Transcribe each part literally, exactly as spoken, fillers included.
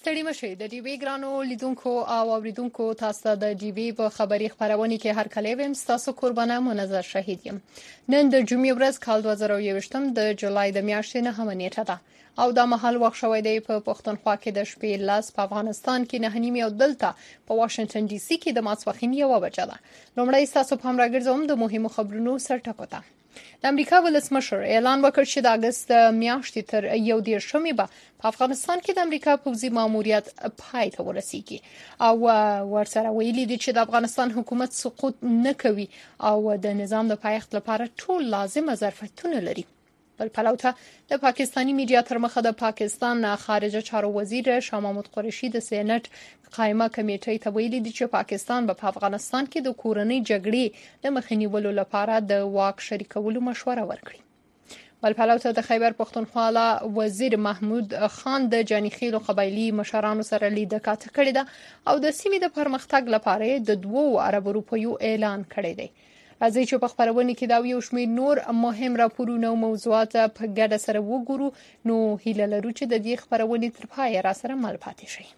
ستړي مشي د ټي وی ګرانو لیدونکو او اوریدونکو تاسو د ټي وی په خبري خبرونه کې هر کله ویم تاسو قربانه منظر شهید یم. نن د جمعې ورځ کال دوه زره یوویشت د جولای د میاشتې نه هم نیټه ده او د محل وخت شوی دی په پښتونخوا کې د شپې لاس په افغانستان کې نه نیمه او دلته په واشنگټن ډي سي کې د ماسپخین یو بجه ده. لومړی تاسو په هم راګرځوم د مهمو خبرونو سرټکو ته. د امریکا ولسمشر اعلان وکړ چې د اگست میاشتې تر یو دیرشمې به په افغانستان کې د امریکا پوځي ماموریت پای ته ورسیږي او ورسره ویلي دي چې د افغانستان حکومت سقوط نه کوي او د نظام د پایښت لپاره ټول لازمه ظرفیتونه لري. بل پلوته د پاکستانی میډیا تر مخه د پاکستان خارجه چارو وزیر شاه محمود قریشي د سېنات قائمه کمیټې ته ویلي دي چې پاکستان به په افغانستان کې د کورنۍ جګړې د مخنیوي لپاره د واک شریکولو مشوره ورکړي. بل پلوته د خیبر پښتونخوا وزیر محمود خان د جانیخیل قبایلی مشرانو سره لیدنه کړې ده او د سیمې د پرمختګ لپاره د دوو عرب روپیو اعلان کړی دی. راځي چې په خبرونه کې دا یو شمېر نور مهم راپورونه او موضوعات په ګډه سره وګورو نو هیله لرو چې د دې خبرونه تر پای را سره مل پاتې شي.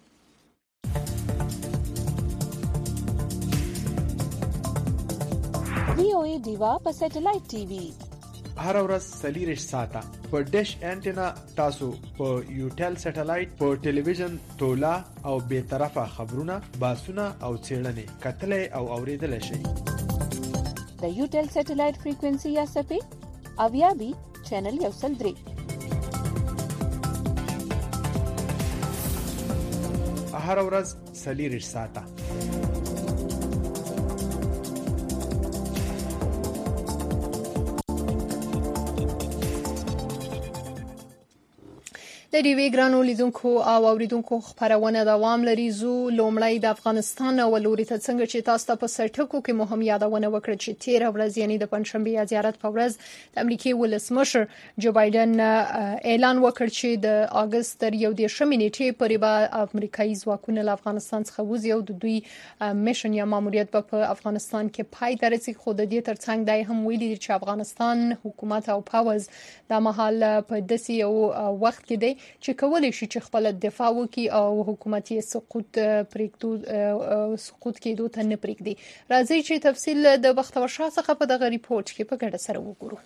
وی او ای دیوا په سټلایټ ټي وي هر ورځ سلیریش ساته په ډیش انټینا تاسو په یوټل سټلایټ په ټلویزیون تولا او به طرفه خبرونه باسونه او څېړنې کتلې او اوریدل شي. د یوټل سټلایټ فریکوئنسي یا سپې اویا بي چینل یو سل درې هر ورځ سلیریش ساته. د ټي وی ګرانو لیدونکو او اوریدونکو خبرونه دوام لري. زو لومړی د افغانستان او لوري ته څنګه چې تاسو په سرټکو کې مهم یادونه وکړه چې تیر ورځ یعنی د پنځشنبه یا زیارت په ورځ د امریکای ولسمشر جو بایدن اعلان وکړ چې د اگست تر یو دیرشمې نیټې پورې به امریکایي ځواکونه له افغانستان څخه وځي او د دوی میشن یا ماموریت په افغانستان کې پای ته رسیږي. خو د دې ترڅنګ دای هم ویلي چې افغانستان حکومت او پاوز د محل په دسي او وخت کې دی چې کولای شي چې خپل دفاع وکړي او حکومتي سقوط پریکټو سقوط کېدو ته نه پریږدي. راځي چې تفصیل د بختور شاه څخه په دغه ریپورت کې په ګډه سره وګورو.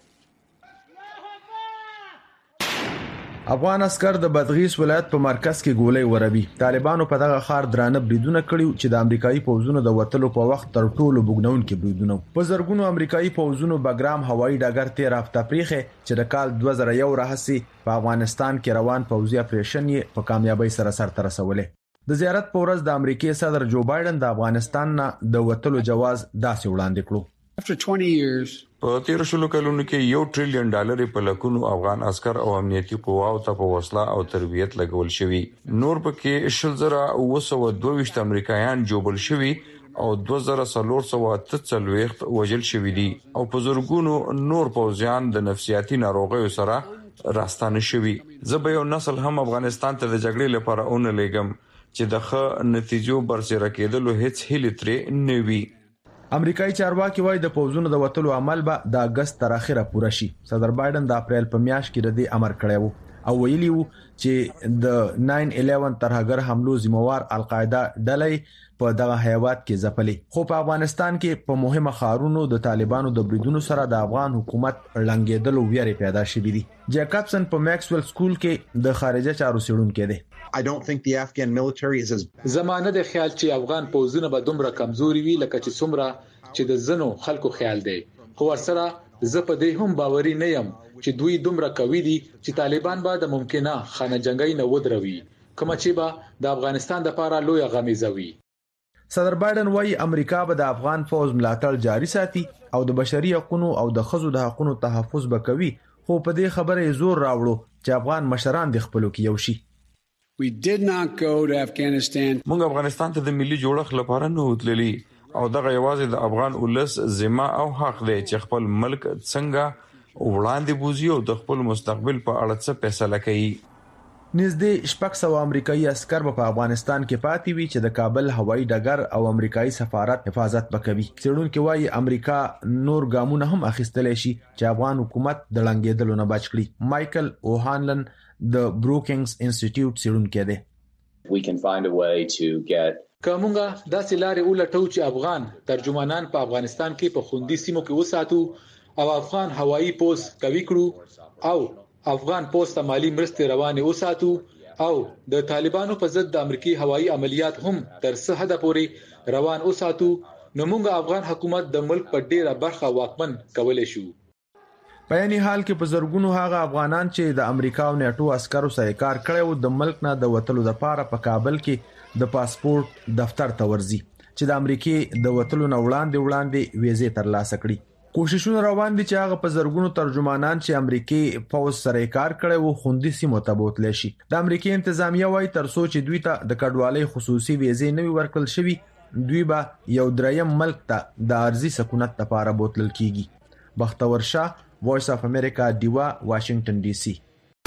افغان عسكر د بادغیس ولایت په مرکز کې ګولۍ وروي. طالبانو په دغه ښار درانه بریدونه کړیو چې د امریکایي پوځونو د وټلو په وخت تر ټولو بوګنونکي بریدونه. په زرګونو امریکایي پوځونو بګرام هوایي ډګر تیر هفته پریخه چې د کال دوه زره یو راهسي په افغانستان کې روان پوځي اپریشن یې په کامیابی سره سرته رسولې. د زیارت په ورځ د امریکای صدر جو بایدن د افغانستان نه د وټلو جواز داسې وړاندې کړو. After twenty years په تیر شلو کلونو کې یو ټریلیون ډالر په لکونو افغان عسكر او امنیتي قواو ته په وسله او تربیت لګول شوی. نور پکې شل زره او سو دوه امریکایان جوړل شوی او دوه زره څلور سوه اته څلوېښت وژل شوی دي او په زورګونو نور پوځیان د نفسیاتي ناروغیو سره راستانه شوی. زه به یو نسل هم افغانستان ته د جګړې لپاره اون لګم چې د ښه نتیجو برسره کېدلو هیڅ هیله ترې نه وي. امریکایي چارواکي وایي د پوځونو د وټلو عمل به د اگست تر اخره پوره شي. صدر بایدن د اپریل په میاشت کې د دې امر کړی وو او ویلي وو چې د ناین الیون ترهګر حملو ذمہوار القاعده ډلې په دغه هیواد کې ځپلې. خو په افغانستان کې په مهمه ښارونو د طالبانو د بریدونو سره د افغان حکومت لنګېدلو ویری پیدا شوې دي. جیکابسن په میکسویل سکول کې د خارجه چارو څېړونکی دی. I don't think the Afghan military is as زمانه د خیال چې افغان پوځونه به دومره کمزوري وي لکه چې څومره چې د زنو خلکو خیال دی. خو ورسره زه په دې هم باوري نه یم چې دوی دومره قوي دي چې طالبان به د ممکنه خانه جنگي نه ودروي کوم چې به د افغانستان لپاره لوی غمیزه وي. صدر بایدن وايي امریکا به د افغان فوج ملاتړ جاري ساتي او د بشري حقوقو او د ښځو د حقوقو تحفظ وکوي. خو په دې خبره زور راوړو چې افغان مشران د خپلو کې یو شي. we did not go to Afghanistan. موږ افغانستان ته د ملي جوړښت لپاره نه وتللی او دغه یوازې د افغان ولس ذمہ او حق دی چې خپل ملک څنګه وړاندې بوزي او د خپل مستقبل په اړه څه فیصله کوي. نږدې شپږ سوه امریکایي عسكر په افغانستان کې پاتې وي چې د کابل هوایي ډګر او امریکایي سفارت حفاظت وکوي. څېړونکو وايي امریکا نور ګامونه هم اخیستلی شي چې افغان حکومت د لنګېدلو نه بچ کړي. مایکل اوهانلن د بروکینګز انسټیټیوټ څېړونکی دی. We can find a way to get کومه داسې لارې ولټو چې افغان ترجمانان په افغانستان کې په خوندي سیمو کې وساتو او افغان هوایی پوسټ قوي کړو او افغان پوسټ مالی مرستې روانه وساتو او د طالبانو په ضد د امریکای هوایی عملیات هم تر څه حد پورې روان وساتو نو موږ افغان حکومت د ملک په ډیره برخه واکمن کولای شو. په یعنی حال کې په زرګونو هغه افغانان چې د امریکا او نیټو عسکرو سره کار کړی د ملک نه د وټلو لپاره په کابل کې د پاسپورت دفتر ته ورځي چې د امریکای د وټلو نه وړاندې وړاندې ویزه ترلاسه کړي. کوششونه روان دي چې هغه په زرګونو ترجمانان چې امریکای پوز سره کار کړی وو خوندي سیمو ته بوتل شي. د امریکای انتظامیه وايي تر څو چې دوی ته د کډوالۍ خصوصي ویزه نه ورکړل شي دوی به یو دریم ملک ته د ارزي سکونت لپاره بوتل کیږي. بختور شاه، Voice of America, دیوا، واشنگټن ډي سي.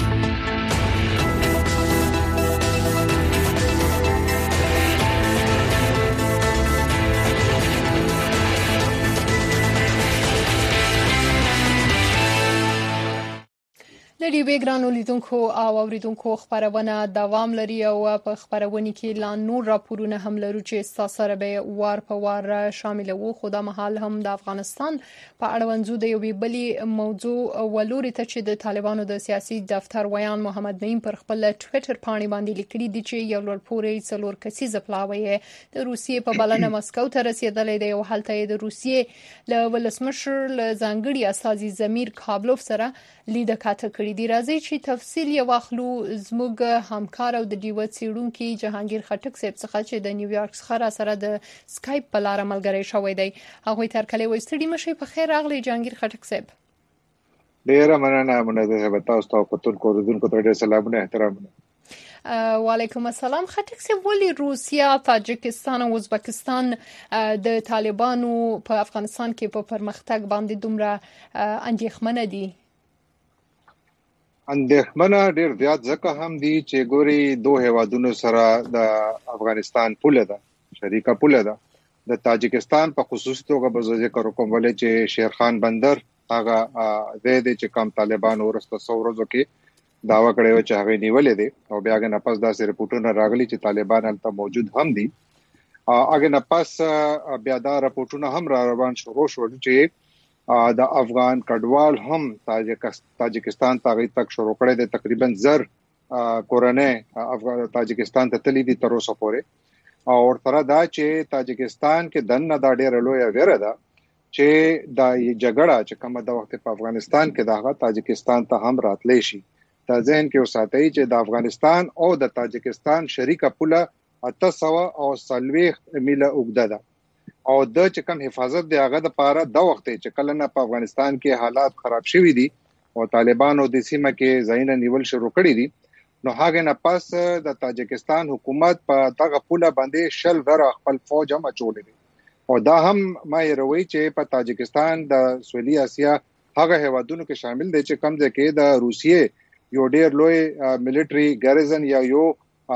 د ډي بي ګرانو لیدونکو او اوریدونکو خبرونه دوام لري او په خبرونه کې لا نور راپورونه هم لرو چې تاسو سره به وار په وار شامل وو. خو دا مهال هم د افغانستان په اړه ونځو د یو بلی موضوع ولوري ته چې د طالبانو د سیاسي دفتر ویان محمد نعیم پر خپل ټوئیټر باندې باندې لیکلي دي چې یو لور پورې څلور کسیزه پلاوی د روسیې په بلنه مسکو ته رسیدلې دی او هلته د روسیې له ولسمشر له ځانګړي اساسي زمیر کابلوف سره لیده کاته کړی دی. راځي چې تفصیل یې واخلو زموږ همکار او د ډیو څېړونکي جهانگیر خټک صاحب څخه چې د نیویارک څخه را سره د سکایپ په لار ملګری شوی دی. هغه تر کله وستړي مشي په خیر راغلی جهانگیر خټک صاحب. ډیره مننه مننه زه تاسو ته په ټول کوردونکو ته ډیر سلامونه احترامونه. وعلیکم السلام. خټک صاحب ولې روسیا، تاجکستان او ازبکستان د طالبانو په افغانستان کې په پرمختګ باندې دومره اندېښمنه دي؟ اندېښمنه ډیر زیات ځکه هم دي چې ګوري دوه هیوادونو سره د افغانستان پوله ده، شریکه پوله ده. د تاجکستان په خصوصي توګه به ذکر کوم ولې چې شیرخان بندر هغه د دې چې کم طالبان ورسته څورزو کې داوا کړی و چې هغه نیولې دي او بیا غن پس داسې رپورټونه راغلي چې طالبان هلته موجود هم دي. هغه نه پس بیا دا رپورټونه هم را روان شروع شو چې د افغان کډوال هم تاجکستان ته غي تک شروع کړي د تقریبا زر کورنۍ افغان تاجکستان ته تللی دي تر اوسه پورې او تر دا چې تاجکستان کې دنه دا ډېر لوی ویره ده چې دا جګړه چې کومه د وخت په افغانستان کې دغه تاجکستان ته هم راتلې شي. دا ځین کې وساتئ چې د افغانستان او د تاجکستان شریکه پوله اته سوه او سلويخ میله اوږده ده او د چې کوم حفاظت دی هغه د پاره د وخت چې کله نه په افغانستان کې حالات خراب شوي دي او طالبانو د سیمه کې ځایونه نیول شروع کړی دي نو هغه نه پس د تاجکستان حکومت په دغه پوله باندې شل غره خپل فوج هم اچولې دي او دا هم ما یې روي چې په تاجکستان د سویلي اسیا هغه هیوادونو کې شامل دي چې کم ځکه کې د روسیې یو ډیر لوی ملټري ګاريزن یا یو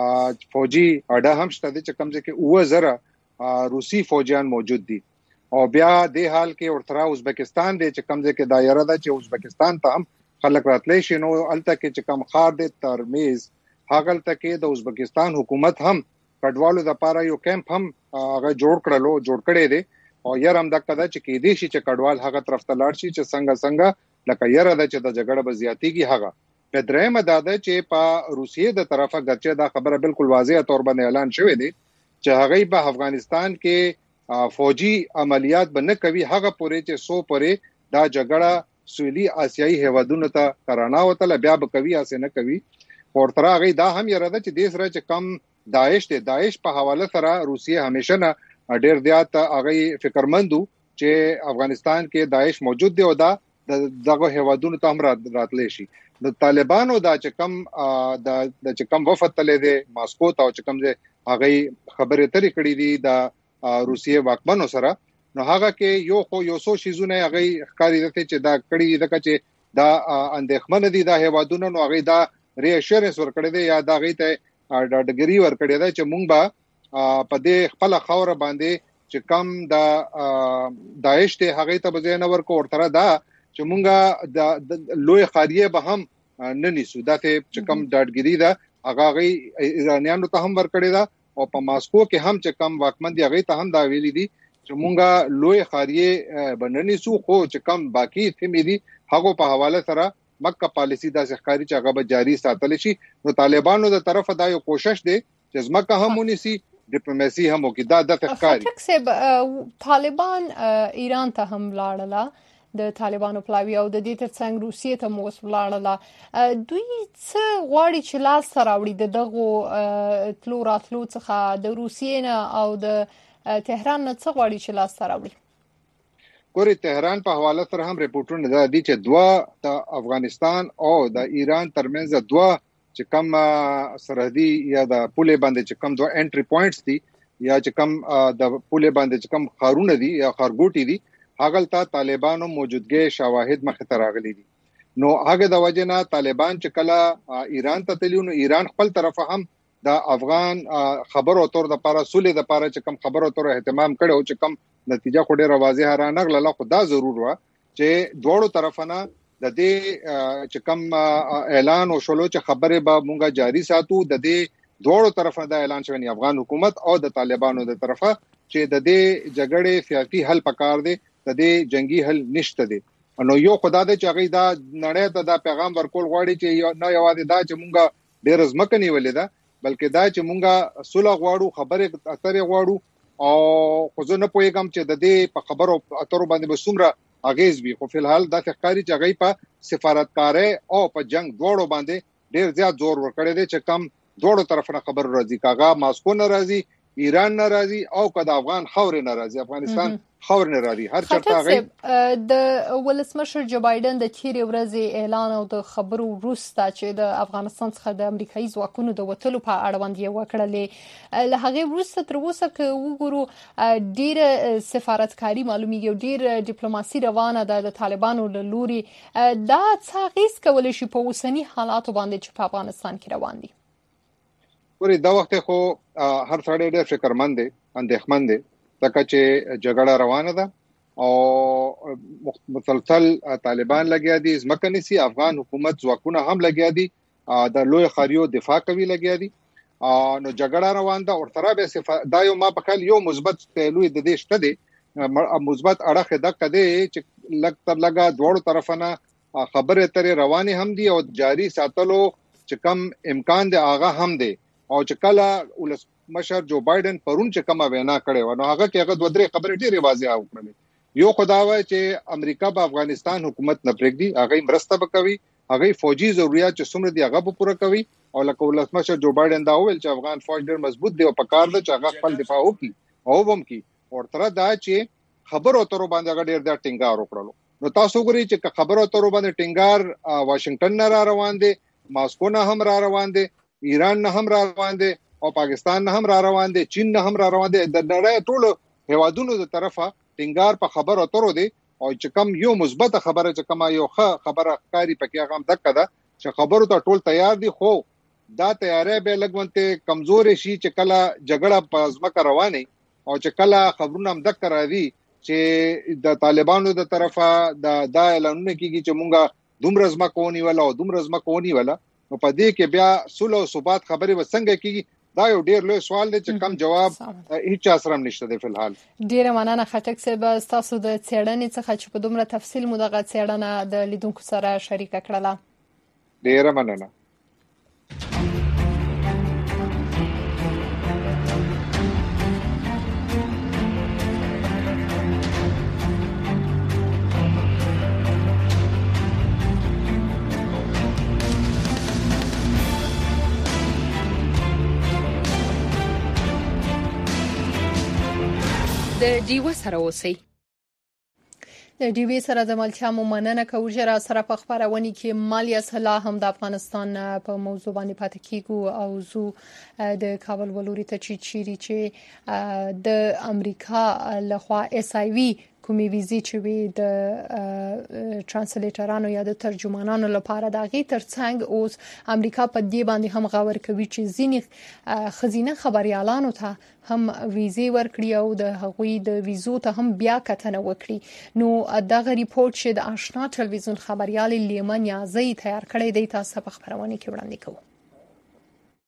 فوجي اډه هم شته چې کم ځکه اوه زره روسي فوجیان موجود دي او بیا د حال کې ورترا ازبکستان دی چې کم ځکه دایره ده چې ازبکستان ته هم خلک راتلی شي نو الته کې چې کم خار دی ترمیز هغه تل کې د ازبکستان حکومت هم کډوالو د پاره یو کیمپ هم هغه جوړ کړلو جوړ کړی دی او ير هم د کده چې کې دي چې کډوال هغه طرف ته لاړ شي چې څنګه څنګه لکه ير د چې د جګړه بزیاتیږي هغه په درېمه داده چې په روسیې د طرفه ګرچه دا خبره بالکل واضح تور باندې اعلان شوی دی چې هغه په افغانستان کې فوجي عملیات به نه کوي هغه پورې چې سو پورې دا جګړه سویلي آسیایي هیوادونو ته کرانا وته بیا به کوي اسه نه کوي ورتره هغه دا هم یره ده چې د سره چې کم داعش ته داعش په حواله سره روسیه همیشه نه ډیر زیات هغه فکرمندو چې افغانستان کې داعش موجود دی او دا دغه هیوادونو ته هم راتلی شي. د طالبانو دا چې کم د چې کم وفد تلې دي ماسکو ته چې کم هغه خبرې ترې کړې دي د روسیې واکمنو سره نو هغه کې یو خو یو څو شیزونه هغه ښکاری دي چې دا کړي دي چې دا اندېښمن دي د هیوادونو نو هغه دا ریاشورنس ورکړي دي یا دا غي ته ډګری ورکړي دي چې مونږ به په دې خپل خوره باندې چې کم د داعش ته هغه ته بځنه ورکو ورتره دا چې مونږه د لوی خاریه به هم نه نیسو دا ته چې کم ډاډګری ده هغه غي ایرانیانو ته هم ورکړی دا او په ماسکو کې هم چې کم واکمن دي هغه ته هم دا ویلي دي چې مونږه لوی خاریه بننی سو خو چې کم باقی ثمې دي هغه په حواله سره مکه پالیسی دا ښکاری چې هغه به جاری ساتل شي. نو طالبانو د طرفه دا یو کوشش دی چې زمکه هم ونیسي ډیپلوماسي هم وکړي. دا د ښکاری خټک صاحب طالبان ایران ته هم لاړل د طالبانو پلاوی او د دې ترڅنګ روسیې ته مو وسولاړل. دوی څه غواړي چې لاس سره راوړي د دغه تلو راتلو څخه د روسیې نه او د تهران نه څه غواړي چې لاس سره راوړي؟ ګوري تهران په حواله سره هم ریپورتونه دا دي چې دوا د افغانستان او د ایران ترمنځ دوا چې کم سرحدي یا د پولې باندې چې کم دوا انټری پوینټس دي یا چې کم د پولې باندې چې کم خارونه دي یا خارګوټي دي هغه ته طالبانو موجودګي شواهد مخ ته راغلي دي. نو هغه د وجنه طالبان چې کله ایران ته تللی نو ایران خپل طرفه هم د افغان خبرو اتر د لپاره سولې د لپاره چې کم خبرو اتر اهتمام کړو چې کم نتیجه خو ډیره واضحه را نغله. خو دا ضرور و چې دوړو طرفانه د دې چې کم اعلان او شلو چې خبره به مونږه جاری ساتو د دې دوړو طرفه دا اعلان شوی افغان حکومت او د طالبانو د طرفه چې د دې جګړې سیاسي حل پکار دی د دې جنگي حل نشته دی. نو یو خدای دې چې هغه دا نړۍ ته دا پیغام ورکول غواړي چې نه یوازې دا چې مونږه ډیر ځمکه نیولې ده بلکې دا چې مونږه صلح غواړو خبره اترې غواړو او خو زه نه پوهیږم چې د دې په خبرو اترو باندې به څومره اغیز وي. خو فلحال دا ښکاری چې هغه په سفارتکاري او په جنگ دوړو باندې ډیر زیات زور ورکړی دی چې کم دوړو طرفه خبر راځي کاغه ماسکو نه راځي ایران نه راځي او کله افغان خاور نه راځي افغانستان خاور نه راځي هر چرته هغه د ولسمشر جو بایدن د تیرې ورځې اعلان او د خبرو وروسته چې د افغانستان څخه د امریکایي ځواکونو د وټلو په اړه باندې وکړلې له هغه وروسته تر اوسه که وګورو ډیر سفارتکاری معلومیږي ډیر ډیپلوماسي روانه ده د طالبانو له لوري. دا څه غیس کولای شي په اوسنی حالاتو باندې چې په افغانستان کې روان دي؟ ورې دا وخت خو هر څړې ډېر فکرمند دي اندېښمن دي ځکه چې جګړه روانه ده او مسلسل طالبان لګیا دي ځمکه نسی افغان حکومت ځواکونه هم لګیا دي د لوی خاریو دفاع کوي لګیا دي نو جګړه روان ده او تر به دا یو ما په کال یو مثبت لوی د دې شته دي مثبت اړه ده کده چې لګ تر لګا دوړو طرفانه خبره ترې روانه هم دي او جاری ساتلو چې کم امکان دی هغه هم دی او چې کله ولسمشر جو بایدن پرون چې کومه وینا کړې و نو هغه کې هغه دوه درې خبرې ډېرې واضحه وکړلې. یو خداوي چې امریکا په افغانستان حکومت نه پرېږدي هغه مرسته وکوي هغه فوجي ضرورت چې څومره دی هغه پوره کوي او لکه ولسمشر جو بایدن دا ویل چې افغان فوج ډېر مضبوط دی او په کار ده چې هغه خپل دفاع وکړي او هم کوي او تر دا چې خبرو اترو باندې هغه ډېر د ټینګار وکړلو. نو تاسو ګورئ چې خبرو اترو باندې ټینګار واشنگټن نه را روان دي ماسکو نه هم را روان دي ایران نه هم را روان دي او پاکستان نه هم را روان دي چین نه هم را روان دي د نړۍ ټولو هوادونو د طرفه ټینګار په خبرو اترو دي او چې کم یو مثبت خبره چې کما یو ښه خبره کاری پکې هغه هم دک ده چې خبرو ته ټول تیار دي خو دا تیارې به لګونته کمزور شي چې کله جګړه په ځمکه روانه او چې کله خبرونه هم دک راځي چې د طالبانو د طرفه د دا اعلانونه کیږي چې مونږه دومره ځمکه ونی ولا او دومره ځمکه ونی ولا نو په دې کې بیا صلح او ثبات خبرې وسنګ کیږي دا یو ډیر لوی سوال دی چې کم جواب هیڅ اثر هم نشته دی فلحال. ډیره مننه خټک صاحب تاسو د څېړنې څخه چې په دومره تفصیل مو دغه څېړنه د لیدونکو سره شریک کړله. ډیره مننه. د ډیو سره اوسئ. د ډیوی سره د ملتیا مننه کوو چې را سره په خبرونه کې مالیا صلاح هم د افغانستان په موضوع باندې پاتې کیږو او زو د کابل ولوري ته چې چیري چې د امریکا لخوا اس ای وی کومې ویزې چې وي د ترانسلیټرانو یا د ترجمانانو لپاره د غي ترڅنګ اوس امریکا په دې باندې هم غور کوي چې ځینې خزینه خبريالانو ته هم ویزې ورکړي او د هغوی د ویزو ته هم بیا کتنه وکړي. نو دغه ریپورت چې د آشنا ټلویزیون خبريال لیمن یازي تیار کړی دی تاسو په خبرونه کې وړاندې کوو.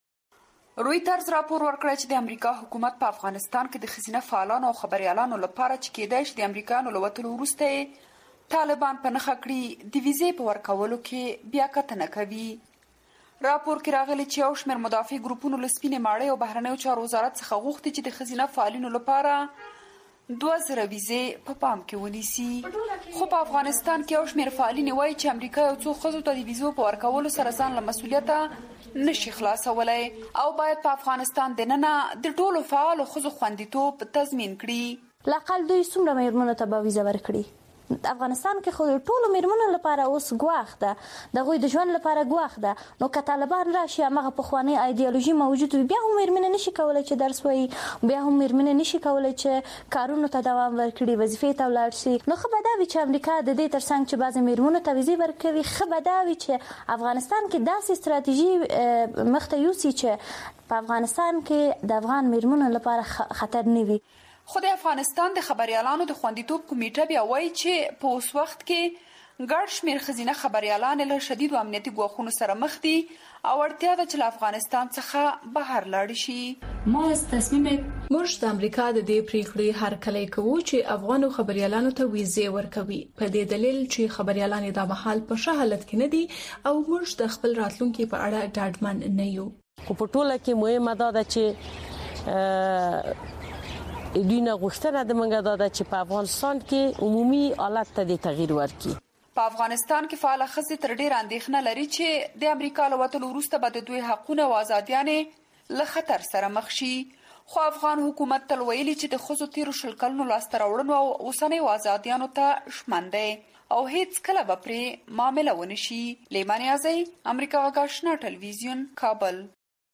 رویټرز راپور ورکړی چې د امریکا حکومت په افغانستان کې د ښځینه فعالانو او خبریالانو لپاره چې کېدای شي د امریکایانو له وتلو وروسته طالبان په نښه کړي د ویزې په ورکولو کې بیاکتنه کوي. راپور کې راغلی چې یو شمېر مدافع ګروپونو له سپینې ماڼۍ او بهرنیو چارو وزارت څخه غوښتي چې د ښځینه فعالینو لپاره دوه زره ویزې په پام کې ونیسي. خو په افغانستان کې یو شمېر فعالینې وایي چې امریکا یو څو ښځو ته د ویزو په ورکولو سره ځان له مسؤلیته نشي خلاصولای او باید په افغانستان دننه د ټولو فعالو ښځو خوندیتوب تضمین کړي. لاقل دوی څومره میرمنو ته به ویزه ورکړي؟ افغانستان کې خو ټولو میرمنو لپاره اوس ګواښ ده، دغوی د ژوند لپاره ګواښ ده. نو که طالبان راشي همغه پخوانۍ ایډیالوژي موجود وي، بیا هم میرمنې نشي کولی چې درس وایي، بیا هم میرمنې نشي کولی چې کارونو ته دوام ورکړي، وظیفې ته ولاړ شي. نو ښه به دا وي چې امریکا د دې ترڅنګ چې بعضې میرمنو ته ویزې ورکوي، ښه به دا وي چې افغانستان کې داسې ستراتیژي مخته یوسي چې په افغانستان کې د افغان میرمنو لپاره خطر نه وي. خو د افغانستان د خبریالانو د خوندیتوب کمیټه بیا وایي چې په اوس وخت کې ګڼ شمېر ښځینه خبریالانې له شدیدو امنیتي ګواښونو سره مخ دي او اړتیا ده چې له افغانستان څخه بهر لاړې شي. ما از تصمیم موږ د امریکا د دې پریکړې هرکلی کوو چې افغانو خبریالانو ته ویزې ورکوي په دې دلیل چې خبریالانې دا مهال په ښه حالت کې نه دي او موږ د خپل راتلونکي په اړه ډاډمن نه یو. خو په ټوله کې مهمه دا ده چې دوی نه غوښتنه د منګه دا چې په افغانستان کې عمومي حالت ته د تغییر ورکړي. په افغانستان کې فعال ښځې تر ډېره اندېښنه لري چې د امریکا له وتلو وروسته به د دوی حقونه او ازادیانې له خطر سره مخ شي. خو افغان حکومت تل ویلي چې د ښځو تیرو شل کلونو لاسته راوړنو او اوسنیو ازادیانو ته ژمن دی او هیڅ کله به پرې معامله ونه شي. لیمان یازی، امریکا غږ آشنا ټلویزیون، کابل.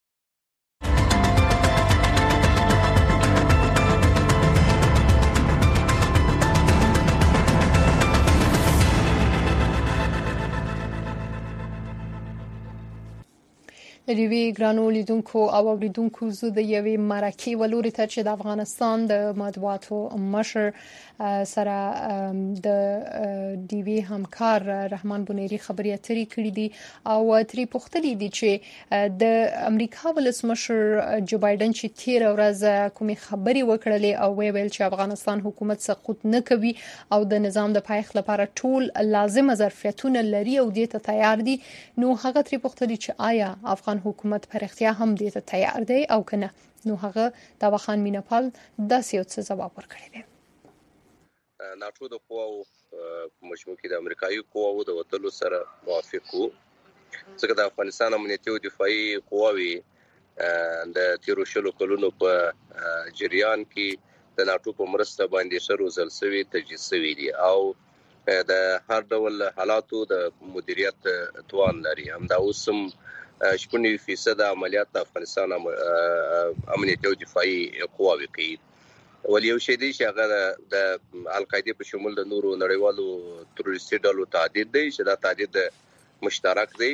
لوی ګرانو لیدونکو او اوریدونکو زه د یوې مرکې ولوري ته چې د افغانستان د مطبوعاتو مشر سره د ډیوی همکار رحمان بونیری خبري اترې کړې دي او تری پوښتنې دي چې د امریکا ولسمشر جو بایدن چې تیر ورځ کومې خبري وکړلې او ویل چې افغانستان حکومت سقوط نه کوي او د نظام د پایښت لپاره ټول لازم ظرفیتونه لري او دې ته تیار دي. نو هغه تری پوښتنې چې آیا افغان حکومت پر اختیار هم دې ته تیار دی او کنه؟ نو هغه دا وخان مینپال داسې یو څه جواب ورکړی دی. ناټو د قواو مجموع کې د امریکایي قواو د وتلو سره موافق وو، ځکه د افغانستان امنیتي او دفاعي قواوي د تیرو شلو کلونو په جریان کې د ناټو په مرسته باندې شروع ځل سوي تجهیز سوي دي او د هر ډول حالاتو د مدیریت توان لري. همدا اوس هم شپږ فیصد عملیات د افغانستان امنیتي او دفاعي قواوي کوي. ولې یو شی دی چې هغه د القاعده په شمول د نورو نړیوالو تروریستي ډلو تعدید دی چې دا تعدید مشترک دی.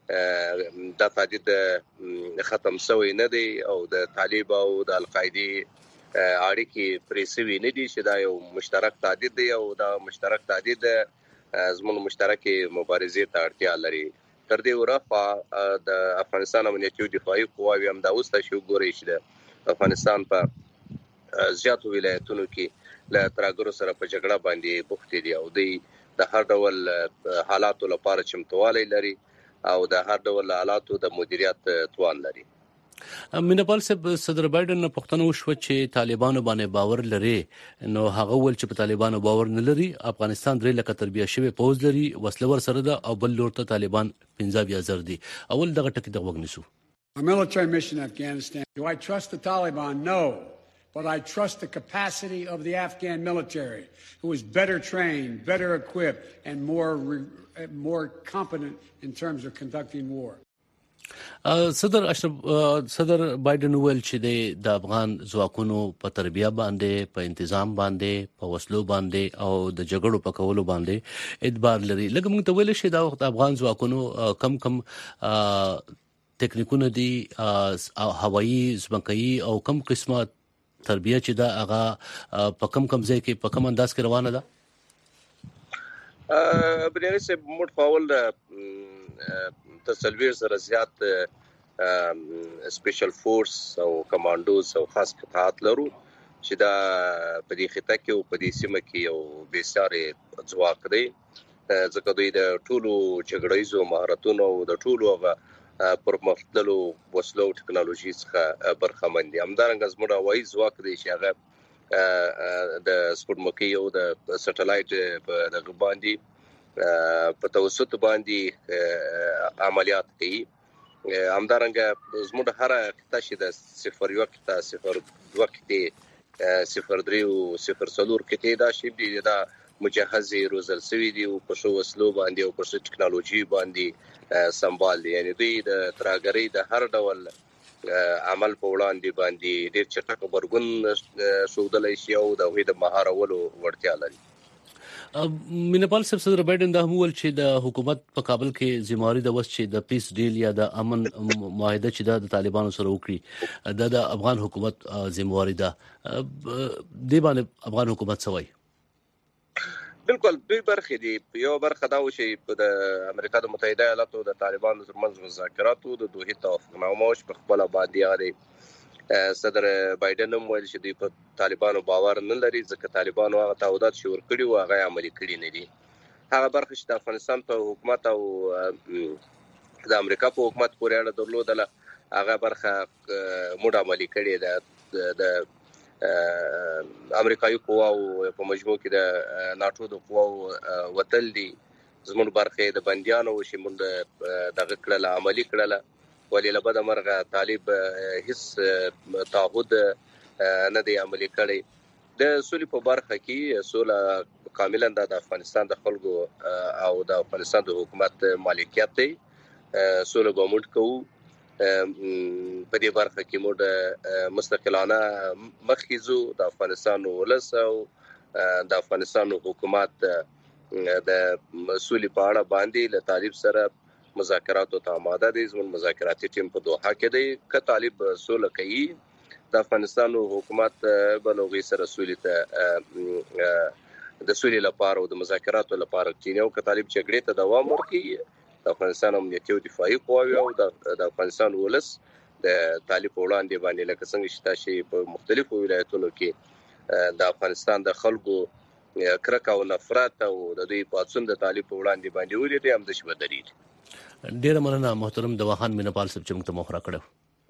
دا تعدید ختم شوی نه دی او د طالب او د القاعده اړیکې پرېسوي نه دي چې دا یو مشترک تعدید دی او دا مشترک تعدید زموږ مشترکې مبارزې ته اړتیا لري. تر دې ورخوا د افغانستان امنیتي او دفاعي قواوي هم دا اوس تاسو ګورئ چې د افغانستان په زیاتو ولایتونو کې له ترګرو سره په جګړه باندې بوخت دي او د هر ډول حالاتو لپاره چمتووالی لري او د هر ډول حالاتو د مدیریت توان لري. مینپال صاحب، صدر بایدن نه پوښتنه وشوه چې طالبانو باندې باور لري، نو هغه ول چې په طالبانو باور نه لري. افغانستان درې لکه تربیه شوی پوز لري، وسلور سره ده او بل لور ته طالبان پنځه بیا زر دي. اول دغه ټکی د وګ نسو. A military mission in Afghanistan. Do I trust the Taliban? No. But I trust the capacity of the Afghan military, who is better trained, better equipped, and more re- more competent in terms of conducting war. صدر اشرف صدر بایدن ویل چې د افغان ځواکونو په تربیه باندې، په تنظیم باندې، په وسلو باندې او د جګړو په کولو باندې اعتبار لري. لکه موږ ته ویل شي دا وخت افغان ځواکونو کم کم تکنیکونه دي، هوایي، ځمکایي او کم قسمه تربیه چې دا هغه په کم کم ځای کې په کم انداز کې روانه ده. بریالي صاحب موږ فاول تسلویر سره زیات سپیشل فورس او کمانډوز او خاص قطاعات لرو چې دا په دې خطه کې او په دې سیمه کې یو بېساري ځواک دی ځکه دوی د ټولو جګړیزو مهارتونو او د ټولو هغه پرمختللو وسلو او ټکنالوژي څخه برخمن دي. همدارنګه زموږ هوایي ځواک دی چې هغه د سپوږمکۍ او د سټلایټ په دغه باندې په توسط باندې عملیات کوي. همدارنګه زموږ هر خطه چې د صفر یو خطه صفر دوه خطه صفر درې او صفر څلور خطه دا شی دی دا مجهزي روزل سوي دي او په شو وسلو باندې او په ټکنالوژي باندې سمبال دي. یعنی دوی د ترهګرۍ د هر ډول عمل په وړاندې باندې ډېر چټک برګون شودلای شي او د وې د مهارولو وړتیا لري. مینپال صاحب صدر بایدن دا هم ول چې د حکومت په کابل کې ذمہواری د وس چې د پیس ډیل یا د امن معاهده چې د طالبانو سره وکړي د افغان حکومت ذمہواری ده د باندې افغان حکومت سوي بالکل دوی برخه دي. یو برخه دا و چې د امریکا د متحده ایالاتو د طالبانو ترمنځ مذاکراتو د دوه توافقنامه په خپل باندې یاري صدر بایدن هم ویل چې دوی په طالبانو باور نه لري ځکه طالبانو هغه تعهدات شور کړي او هغه عملي کړي نه دي. هغه برخه چې د افغانستان په حکومت او د امریکا په حکومت پورې اړه درلودله هغه برخه موږ عملي کړي ده. د امریکایي قواو په مجموع کې د ناتو د قواو وتل دي زموږ برخه د بنديانو چې موږ دغه کړل عملي کړل ولې له بده مرغه طالب هیڅ تعهد نه دی عملي کړی. د سولې په برخه کې سوله کاملا د افغانستان د خلکو او د افغانستان د حکومت مالکیت دی. سوله ګومنټ کوو په دې برخه کې موږ مستقلانه مخکېزو د افغانستان ولس او د افغانستان حکومت د سولې په اړه باندې له طالب سره مذاکراتو ته آماده دي. زموږ مذاکراتي ټیم په دوحه کې دی که طالب سوله کوي د افغانستان حکومت بلوغي سره سولې ته د سولې لپاره او د مذاکراتو لپاره کینه او که طالب جګړې ته دوام ورکړي د افغانستان امنیتي او دفاعي قواوې او د افغانستان ولس د طالب وړاندې باندې لکه څنګه چې تاسو په مختلفو ولایتونو کې د افغانستان د خلکو کرکه او نفرت او د دوی پاتون د طالب وړاندې باندې ولې هم د شبه درید. ډیره مننه محترم دواخان مینپال صاحب چې موږ ته مخره کړو.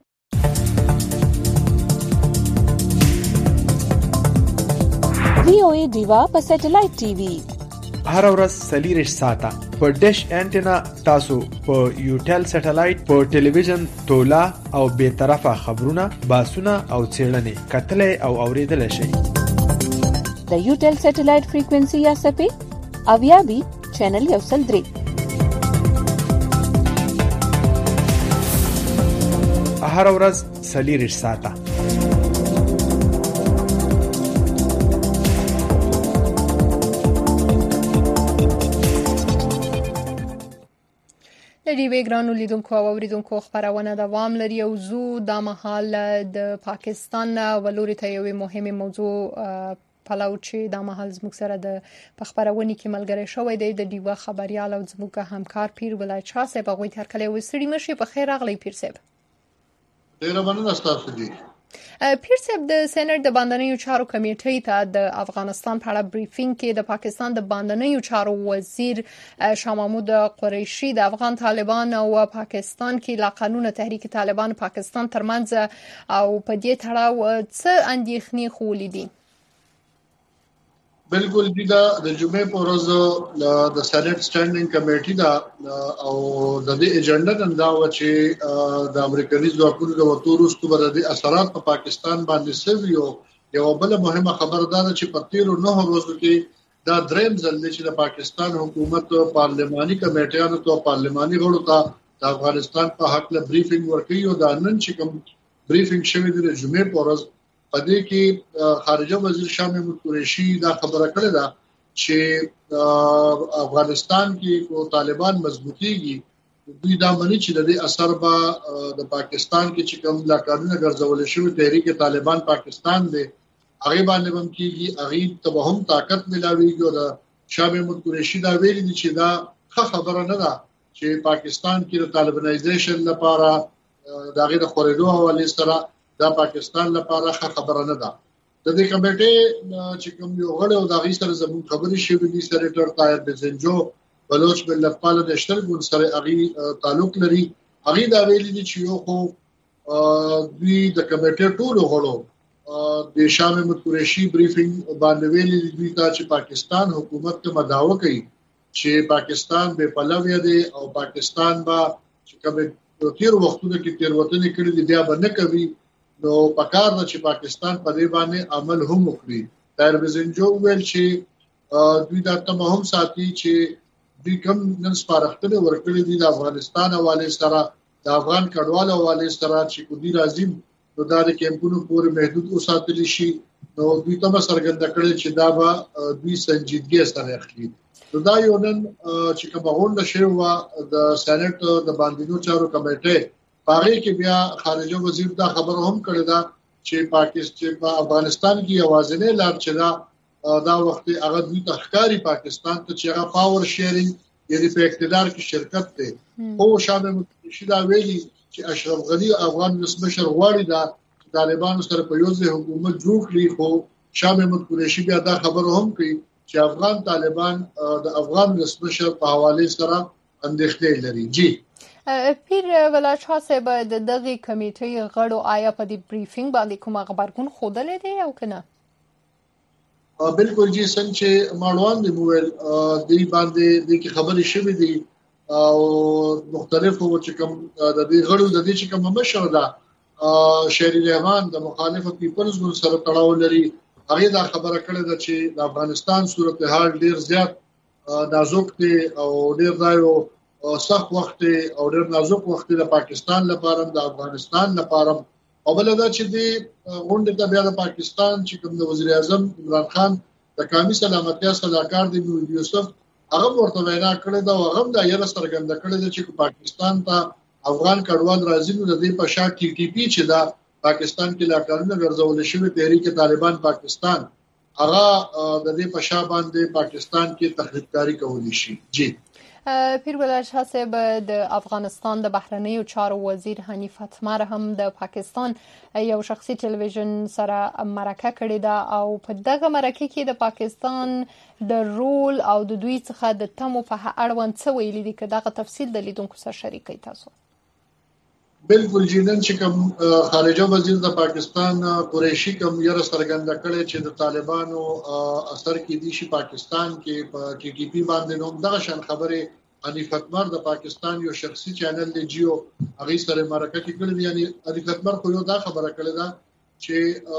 وی او ای دیوا په سټلایټ ټي وي هر ورځ سلیریش ساته په ډیش انټینا تاسو په یوټل سټلایټ په ټلویزیون تولا او به طرفه خبرونه باسونه او څېړنې کتلې او اوریدل شي. د یوټل سټلایټ فریکوئنسي یا سپې اویا بي چینل یو سل درې هر ورځ سلیریش ساته. لدی وګرانو لیدونکو او اوریدونکو خبرونه دوام لري او زو د مهال د پاکستان ولوري ته یو مهمه موضوع پلاو چې د مهال زموږ سره د خبرونه کې ملګری شوی دی د دیوا خبريال او زموږ همکار پیر ولایت شاه صاحب غوي تر کله وسړي مشي په خیر اغلی پیر صاحب. ډیره مننه تاسو دي. پیر صاحب د سېنات د باندنیو چارو کمیټې ته د افغانستان په اړه بریفینګ کې د پاکستان د باندنیو چارو وزیر شاه محمود قریشي د افغان طالبان او پاکستان کې لا قانون تحریک طالبان پاکستان ترمنځ او په دې تړاو څه اندېښنې خولې دي. بالکل دي دا د جمعې په ورځ د سېنات سټانډینګ کمیټې دا او د دې ایجنډا نن دا و چې د امریکایي ځواکونو د وتورستو بر د اثرات په پاکستان باندې سوي او یو بل مهمه خبر ده چې په تیرو نه ورځو کې دا دریم ځل چې د پاکستان حکومت پارلماني کمیټیانو ته پارلماني غړو ته د افغانستان په حق له بریفینګ ورکړي او دا نن چې کوم بریفینګ شوی دی د جمعې په ورځ پدې کې خارجه وزیر شاه محمود قریشي دا خبره کړې ده چې افغانستان کې کو طالبان مضبوطيږي دوی دا مني چې د دې اثر به د پاکستان کې چې کوم لا قانون ګرځول شوی تحریک طالبان پاکستان دی هغه باندې هم کېږي هغه ته هم طاقت ملاويږي او د شاه محمود قریشي دا ویلي دي چې دا ښه خبره نه ده چې پاکستان کې د طالبانایزیشن لپاره د هغې د خورېدو حوالې سره دا پاکستان لپاره ښه خبره نه ده. د دې کمیټې چې کوم یو غړی او د هغې سره زموږ خبرې شوې دي سېنیټر طاهر بزنجو بلوچ ملت پاله نیشنل ګوند سره هغې تعلق لري. هغې دا ویلي دي چې یو خو دوی د کمیټې ټولو غړو د شاه محمود قریشي بریفینګ باندې ویلي دي دوی ته چې پاکستان حکومت ته مدعوه کوي چې پاکستان بې پلوه دی او پاکستان به چې کوم تیر وختونو کې تیروتنې کړې دي بیا به نه کوي. نو پکار ده چې پاکستان په دې باندې عمل هم وکړي. طاهر بزنجو ویل چې دوی دا تمه هم ساتي چې دوی کوم نن سپارښتنې ورکړې دي د افغانستان حوالې سره د افغان کډوالو حوالې سره چې کومي راځي نو دا د کیمپونو پورې محدود وساتل شي. نو دوی تمه څرګنده کړې چې دا به دوی سنجیدګي سره اخلي. نو دا یو نن چې کومه غونډه شوې وه د سېنات د باندینو چارو کمیټې هغې کې بیا خارجه وزیر دا خبره هم کړې ده چې پاکستان په افغانستان کې یوازینی لار چې دا دا وخت هغه دوی ته ښکاري پاکستان ته چې هغه پاور شیرینګ یعنې په اقتدار کې شرکت دی. خو شاه محمود قریشي دا ویلي چې اشرف غني افغان ولسمشر غواړي دا طالبانو سره په یو ځای حکومت جوړ کړي. خو شاه محمود قریشي بیا دا خبره هم کوي چې افغان طالبان د افغان ولسمشر په حواله سره اندېښنې لري. جی پیر ولاچ صاحب د دغه کمیټې غړو آیا په دې بریفینګ باندې کوم خبرګون خوده دی او کنه؟ بالکل جی څنګه چې ماړوان دی مویل دی باندې د کی خبرې شوې دي او مختلفو چې کوم د دې غړو د دې چې کوم مشر ده شهري رحمان د مخالفه پیپلز ګوند سره تړاو لري. هغه دا خبره کړې ده چې د افغانستان صورتحال ډیر زیات نازک دی او ډیر ځایو سخت وخت او ډیر نازک وخت د پاکستان لپاره د افغانستان لپاره. او بل دا چې د غونډې ته بیا د پاکستان چې کوم د وزیر اعظم عمران خان د قومي سلامتیا صلاحکار دی نور یوسف هغه ورته وینا کړې ده او هغه د یره سرګند کړې ده چې پاکستان ته افغان کډوال راځي نو د دې په شا ټي ټي پی چې دا پاکستان کې لا کارونه ګرځول شوی تحریک طالبان پاکستان هغه د دې په شا باندې پاکستان کې تخریبکاری کولی شي. جی پیر ولاچ صاحب د افغانستان د بهرنیو چارو وزیر حنیف اتمر هم د پاکستان یو شخصي ټلویزیون سره مرکه کړې ده او په دغه مرکه کې د پاکستان د رول او د دوی څخه د تمو په اړوند څه ویلي دي که دغه تفصیل د لیدونکو سره شریکوي تاسو؟ بالکل جنن چې کوم خارجه وزیر د پاکستان قریشي کوم یره سرګند کړي چې د طالبانو اثر کې دي شي پاکستان کې په ټي ټي پی باندې نو دغه شان خبره حنیف اتمر د پاکستان یو شخصي چینل دی جیو هغه سره مرکه کې کړی یعنی حنیف اتمر خو یو دا خبره کړې ده چې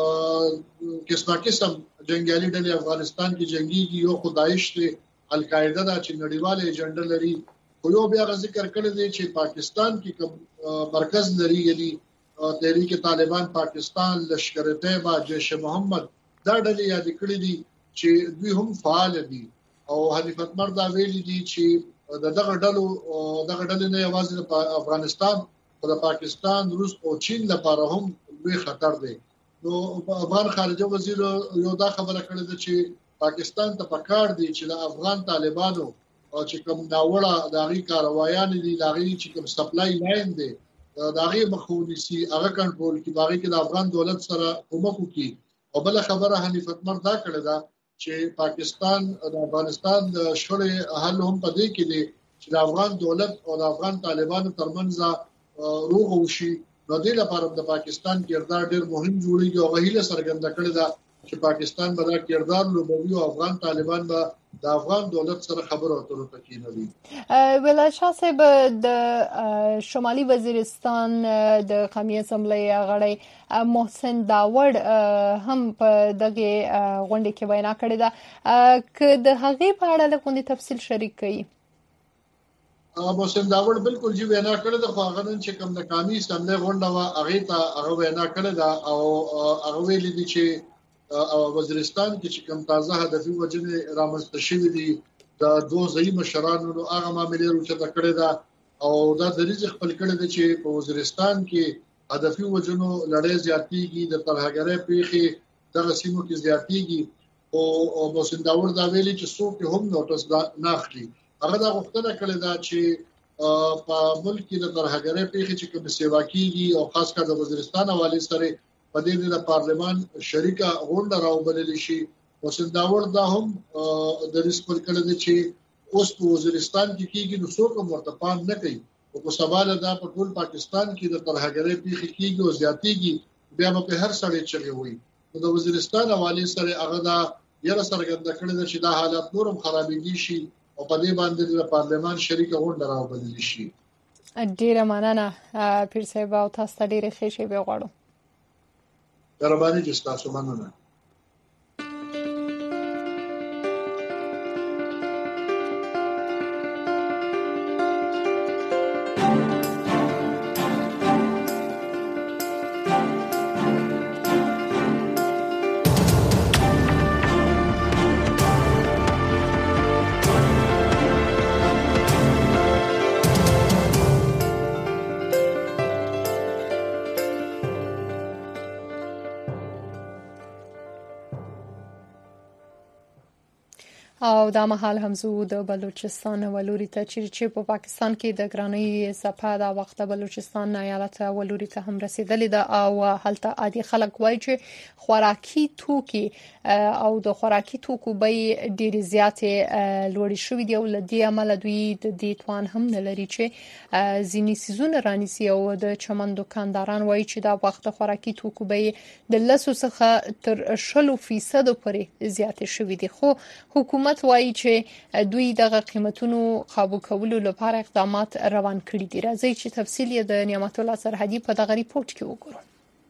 کیسه قسم جنگیالي ډلې افغانستان کې جنگي یو خدایش ته القاعده دا چې نړیواله ایجنډا لري. خو یو بیا ذکر کړی دی چې پاکستان کې کوم مرکز لري یعنی تحریک طالبان پاکستان لشکر طیبه جیش محمد دا ډلې یاد کړې دي چې دوی هم فعال دي. او حنیف اتمر دا ویلي دي چې دغه ډلو دغه ډلې نه یوازې د افغانستان او د پاکستان روس او چین لپاره هم لوی خطر دی. نو افغان خارجه وزیر یو دا خبره کړې ده چې پاکستان ته پکار دی چې د افغان طالبانو او چې کوم ناوړه داغي کاروایان دي داغي چې کوم سپلای لاین دي داغي مخونی سي هغه کنټرول کی باغی کې د افغان دولت سره کومک وکي. او بل خبره حنیف اتمر دا کړې ده چې پاکستان د افغانستان د شخړې حل هم پدې کې دي چې د افغان دولت او د افغان طالبانو ترمنځ روغ وشي. نو دې لپاره د پاکستان کردار ډېر مهم جوړیږي او غوښله سرګنده کړې ده چې پاکستان به دا کردار لوبوي او افغان طالبان به د افغان دولت سره خبرو اترو تکینوي. ولاچ صاحب د شمالي وزیرستان د قومي اسمبلی غړی محسن داوړ هم په دغه غونډه کې وینا کړې ده که د هغې په اړه لږ تفصیل شریک کړئ. محسن داوړ بالکل جی وینا کړې ده خو هغه نن چې کوم د قومي اسمبلی غونډه وا هغه ته هغه وینا کړې ده او هغه ویلي دي چې او وزیرستان کې چې کوم تازه هدفي وجنه رامنځته شوې دي د دوه ځای مشرانو هغه معاملې روچته کړې ده او دا د ریځ خپل کړې ده چې په وزیرستان کې هدفي وجنو لړۍ زیاتېږي د ترهګرۍ پیخي دغه سیمو کې زیاتېږي او محسن داوړ دا ویلي چې څوک هم نوټس نه اخلي. هغه دا غوښتنه کړې ده چې په ملک کې د ترهګرۍ پیښې چې کوم سیوا کیږي او خاص کر د وزیرستان حواله سره په دې د پارلمان شریکه غونډه راوبلل شي او سنداور دا هم د ریسپل کړل چې اوس په وزیرستان کې کیږي نو څوک ورته پام نه کوي او په سوال دا په ټول پاکستان کې د ترهګرۍ پیښې کیږي او زیاتېږي بیا په هر سړی چغي وي نو د وزیرستان حواله سره هغه دا یره سرګند کړل چې دا حالات نورم خرابېږي شي او په دې باندې د پارلمان شریکه غونډه راوبلل شي. ډیره مننه پیر صاحب او تاسو ته ډیره ښه شی به غواړم. دربانې چې تاسو مننه. او دا مهال هم زه د بلوچستان ولوري ته چې په پاکستان کې د ګرانۍ صفه دا وخت بلوچستان ایالت ولوري ته هم رسیدلې ده او هلته عادي خلک وایي چې خوراکي توکي او د خوراکي توکو بیې ډېرې زیاتې لوړې شوې دي او له دې امله دوی د دې توان هم نه لري چې ځینې څیزونه رانیسي او د چمن دکانداران وایي چې دا وخت خوراکي توکو بیې د لسو څخه تر شلو فیصد پورې زیاتې شوې دي خو حکومت وایي چې دوی دغه قیمتونو قابو کولو لپاره اقدامات روان کړي دي. راځي چې تفصیل یې د نعمت الله سرحدي په دغه ریپورت کې وګورو.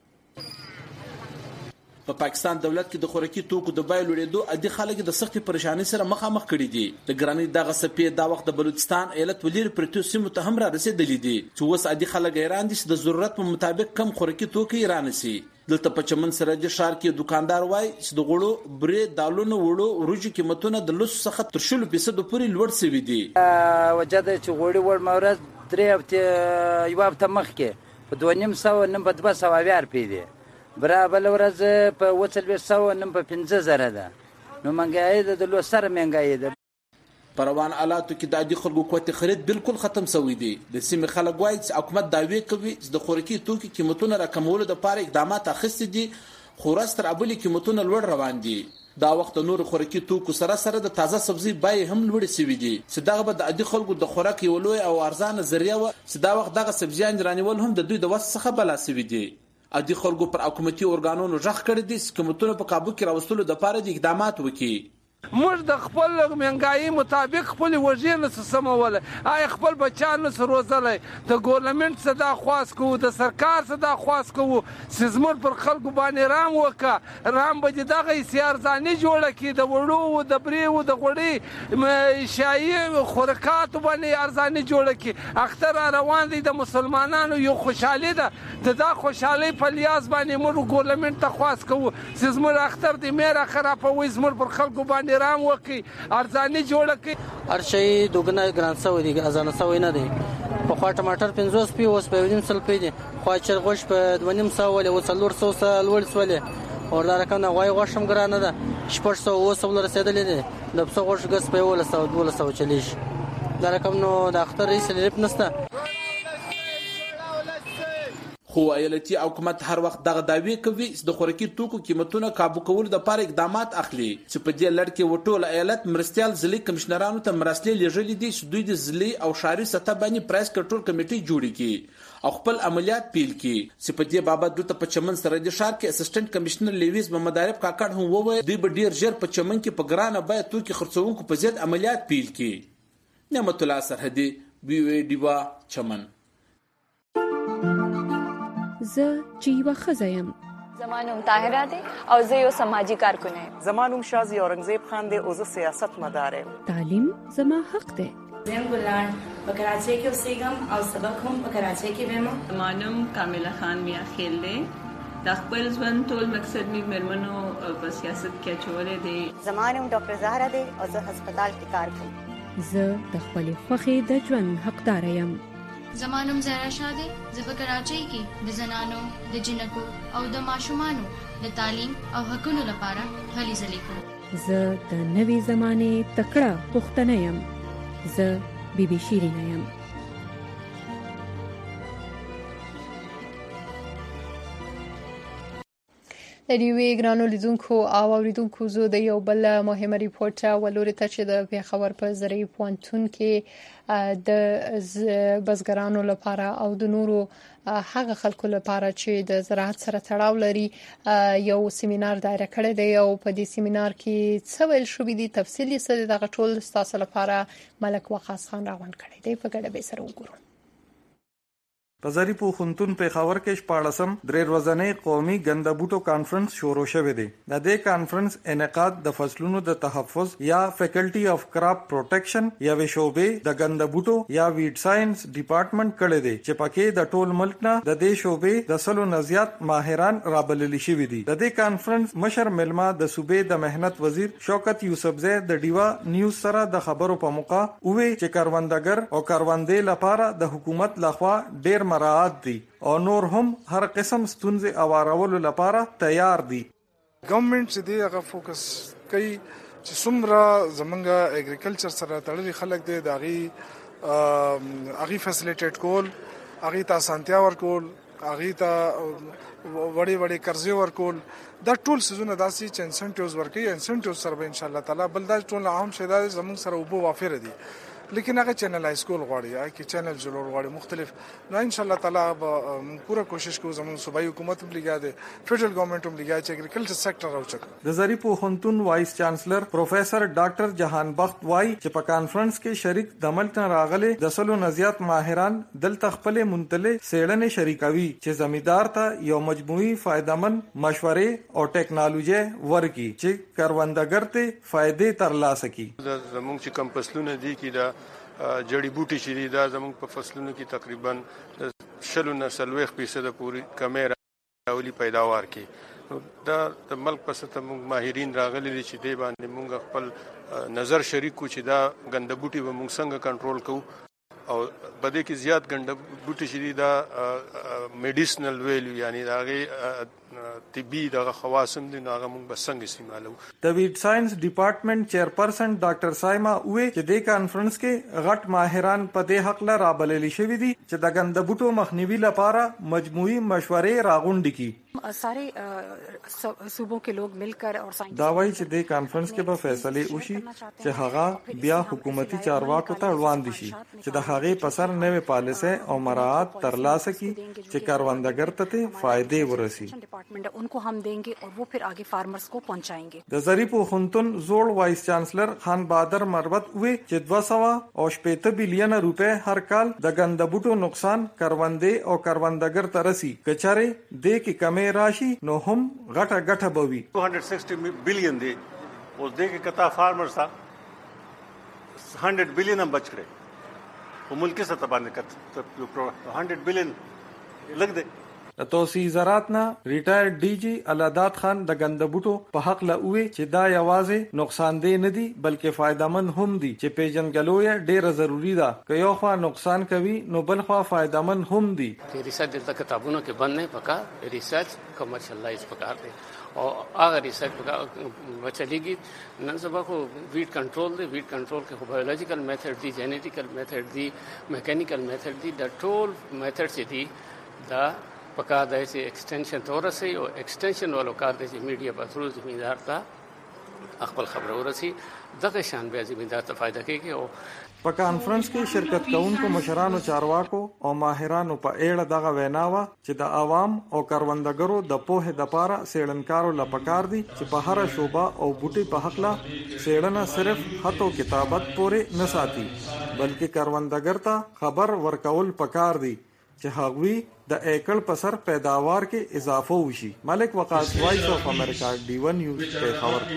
په پاکستان دولت کې د خوراکي توکو د بیې لوړېدو عادي خلک د سختې پریشانۍ سره مخامخ کړي دي. د ګرانۍ دغه صفې دا وخت د بلوچستان ایالت ولیر پرتو سیمو ته هم را رسیدلې دي چې اوس عادي خلک حیران دي چې د ضرورت په مطابق کم خوراکي توکي رانیسي. دلته په چمن سره د شار کې دکاندار وای چې د غوړو برې دالونو وړو ورجو قیمتونه د لس څخه تر شلو فیصد پورې لوړ شوي دي. وجه چې غوړي ور مورز درې هفته یو هفته مخکې په دوه نیم سوه نیم په دوه سوه اویا روپۍ دي برا بل ورځ په اووه څلوېښت سوه نیم په پنځه زره ده نو مهنګایي د لوی سره مهنګایي ده. په روان حالاتو کې د عادي خلکو قوت خرید بالکل ختم شوی دی. د سیمې خلک وایي چې حکومت دعوی کوي چې د خوراکي توکو قیمتونه راکمولو لپاره اقدامات اخیستي دي خو راست رابلي قیمتونه لوړ روان دي. دا وخت نور خوراکي توکو سره سره د تازه سبزي بیې هم لوړې شوي دي چې دغه به د عادي خلکو د خوراک یو لوی او ارزانه ذریعہ و چې دا وخت دغه سبزیان رانیول هم د دوی د وس څخه بلا شوي دي. عادي خلکو پر حکومتي ارګانونو ځخ کړی دي چې قیمتونه په قابو کې راوستلو لپاره د اقدامات وکړي. موږ د خپل مهنګایي مطابق خپل وژې نه سموله آی خپل بچان نه روزله د ګورنمنت صدا خواست کو د سرکار صدا خواست کو سیزمر پر خلکو باندې رام وکا رام به دغه سیار ځاني جوړه کی د وړو د بریو د غړي شایي خورکات باندې ارزاني جوړه کی اختر روان دي د مسلمانانو یو خوشاله ده د دا خوشاله په لیاز باندې موږ ګورنمنت ته خواست کو سیزمر اختر دې مېره خرابوي زمر پر خلکو باندې رام وکي ارزاني جوړه کی هر شي دوګنه ګران سوي دي ازانه سوي نه دي په خوا ټماټر پنځوس پی اوس په ونیم سل پی دي خو چرغوش په ونیم سو ولې او څلور سو سل ول سولې اور دا رقم نه غوي غوشم ګران نه ده شپږ سو اوس ول رسیدلې دي د څو غوش ګس په ول سو ول سو چلیش دا رقم نو د اختر رئیس لري نسته. خو ایالتي حکومت هر وخت دغه دعوی کوي چې د خوراکي توکو قیمتونه قابو کولو لپاره اقدامات اخلي چې په دې لړ کې وټول ایالت مرستيال ځلې کمشنرانو ته مرستې لېږلې دي چې دوی د ځلې او شاري سطح باندې پرایس کنټرول کمیټي جوړ کړي او خپل عملیات پیل کړي چې په دې بابت دلته په چمن سره د شار کې اسسټنټ کمشنر لیویس محمدعارف کاکړ هم وویل دوی به ډیر ژر په چمن کې په ګرانه بیه توکي خرڅونکو په ضد عملیات پیل کړي. نعمت الله سرحدي بي وي ډیوا چمن. زه چې یوه ښځه یم. زما نوم طاهره دی او زه یو سماجي کارکن یم. زما نوم شازي اورنګزیب خان دی او زه سیاست مدار یم. تعلیم زما حق دی. زم ګلان په کراچۍ کې اوسېږم او سبق هم په کراچۍ کې وایم. زما نوم کامله خان میا خیل دی. د خپل ژوند ټول مقصد می مرمنو په سیاست کې چولې دی. زما نوم ډاکټر زهرا دی او زه هسپتال کې کار کوم. زه د خپل خوښې د ژوند حقدار یم. زما نوم زهرا شاه دی. زه په کراچۍ کې د زنانو د جنکو او د ماشومانو د تعلیم او حقوقو لپاره هلې ځلې کوم. زه د نوې زمانې تکړه پښتنه یم. زه بي بي شیرینه یم. د یوې ګرانو لیدونکو او اوریدونکو زو د یو بل مهمه ریپورت ولوري ته چې د پیښور په زرعي پوهنتون کې د بزګرانو لپاره او د نورو هغه خلکو لپاره چې د زراعت سره تړاو لري یو سیمینار دایره کړی دی او په دې سیمینار کې څه ویل شوې دي تفصیلی څه دغه ټول تاسو لپاره ملک وقاص خان راغون کړی دی په ګډه به سره وګورو. په زرعي پوهنتون پیښور کې شپاړسم درې ورځنی قومي ګنده بوټو کانفرنس شروع شوی دی. د دې کانفرنس انعقاد د فصلونو د تحفظ یا فیکلټي اف کراپ پروټیکشن یا شعبې د ګنده بوټو یا ویډ ساينس ډپارټمنټ کړی دی چې پکې د ټول ملک نه د دې شعبې د سلو نزيات ماهران رابلل شوی دي. د دې کانفرنس مشر ملما د صوبې د مهنت وزیر شوکت یوسفزی د ډیوا نیوز سره د خبرو په موقع وی چې کاروندګر او کاروندې لپاره د حکومت لخوا ډیر مراعات دي او نور هم هر قسم ستونزې اوارولو لپاره تیار دي. ګورنمنت چې دی هغه فوکس کوي چې څومره زمونږ اګریکلچر سره تړلي خلک دي د هغه هغه فیسیلیټیټ کول، هغه ته اسانتیا ورکول، هغه ته وړي وړي قرضې ورکول، دا ټول سيزونه داسي چې انسنټیوز ورکوي. انسنټیوز سره به ان شاء الله تعالی بل دا ټول عام شیدا زمونږ سره وبو وافر دي لیکن هغه چینلایز کول غواړي هغه کې چینل جوړول غواړي مختلف. نو ان شاء الله تعالی به پوره کوشش کوو زموږ صوبایي حکومت هم لګیا دي، فدرل ګورنمنت هم لګیا چې اګریکلچر سېکټر راوچک. د زرعي پوهنتون وایس چانسلر پروفیسور ډاکټر جهان بخت وای چې په کانفرنس کې شریک د ملک راغلي د سلو نزيات ماهران دلته خپل منتلې سیړنې شریکوي چې زمیدار ته یو مجموعي فائدمن مشورې او ټیکنالوژي ورکي چې کاروندګر ته فائدې ترلاسه کړي. د زموږ چې کم فصلونه دي کې دا جړی بوټي چې دي دا زموږ په فصلونو کې تقریبا شلو نه سلويخ فیصد پوری کمې راولي پیداوار کې. دا د ملک په سطح موږ ماهرین راغلي دي چې دی باندې موږ خپل نظر شریک کو چې دا ګنده بوټي به موږ څنګه کنټرول کوو او په دې کې زیات ګنده بوټي چې دي دا میډیسنل ویلیو یعنی دا غي طبي دغه خواصم دي نو هغه موږ بسنګ استعمالو. د ویډ ساينس ډپارټمنټ چیرپرسن ډاکټر سایما وې چې د کانفرنس کې غټ ماهران په دې حق لا رابلل شوی دي چې د ګنده بوټو مخنیوي لپاره مجموعي مشورې راغونډې کړي. سارے صوبوں کے لوگ مل کر اور سائنس دا وایي چې د کانفرنس کې به فیصله وشي چې هغه بیا حکومتي چارواکو ته وړاندې شي چې د هغې په سر نوې پالیسي او مراعات ترلاسه کړي چې کاروندګر ته فائدې ورسي. ان کو ہم دیں گے اور وہ پھر آگے فارمرز کو پہنچائیں گے. د زرعي پوهنتون زوړ وایس چانسلر خان بادر مروت وی چې دوه سوه او شپږ بلین روپے هر کال د ګنده بوټو نقصان کاروندې او کاروندګر ته رسي. کچاره د کې کمې راشي نو هم غټه غټه بوي. دو سو شصت بلین دی اوس د کې کتا فارمر سا سو بلین هم بچ کړي په ملک سطح باندې کته سو بلین لګ دی. د توسعه زراعت نه ریټایر ډي جی الادات خان د ګنده بوټو په حق لا وی چې دا یوازې نقصان دی نه دي بلکې فائدمن هم دي چې پیژنګلوی ډیره ضروری ده. که یو خوا نقصان کوي نو بل خوا فائدمن هم دي. ریسرچ دلته کتابونو کې بند نه پکا ریسرچ کمرشلایز پکار دي او هغه ریسرچ پکا بچلېږي. نن سبا خو ویډ کنټرول دی، ویډ کنټرول کې خو بایولوژیکل میتھډ دی، جینیټیکل میتھډ دی، میکانیکل میتھډ دی. د ټول میتھډ چې دي دا پکار دی چې ایکسټینشن ته ورسي او ایکسټینشن والو کار دی چې میډیا په ثرو زمیندار ته خپل خبر ورسي دغه شان به زمیندار ته فائدہ کوي. او په کانفرنس کې شرکت کوونکو مشرانو چارواکو او ماهرانو په اړه دغه ویناوه چې د عوام او کاروندګرو د پوهې د پاره سیړنکارو لپاره دي چې په هر شوبه او بوټي په حق لا سیړنه صرف خطو کتابت پورې نه ساتي بلکې کاروندګر ته خبر ورکول پکار دي چې هغوی د ایکل په سر پیداوار کې اضافه وشي. ملک وقاص وایس اف امریکا ډی ون نیوز پیښور.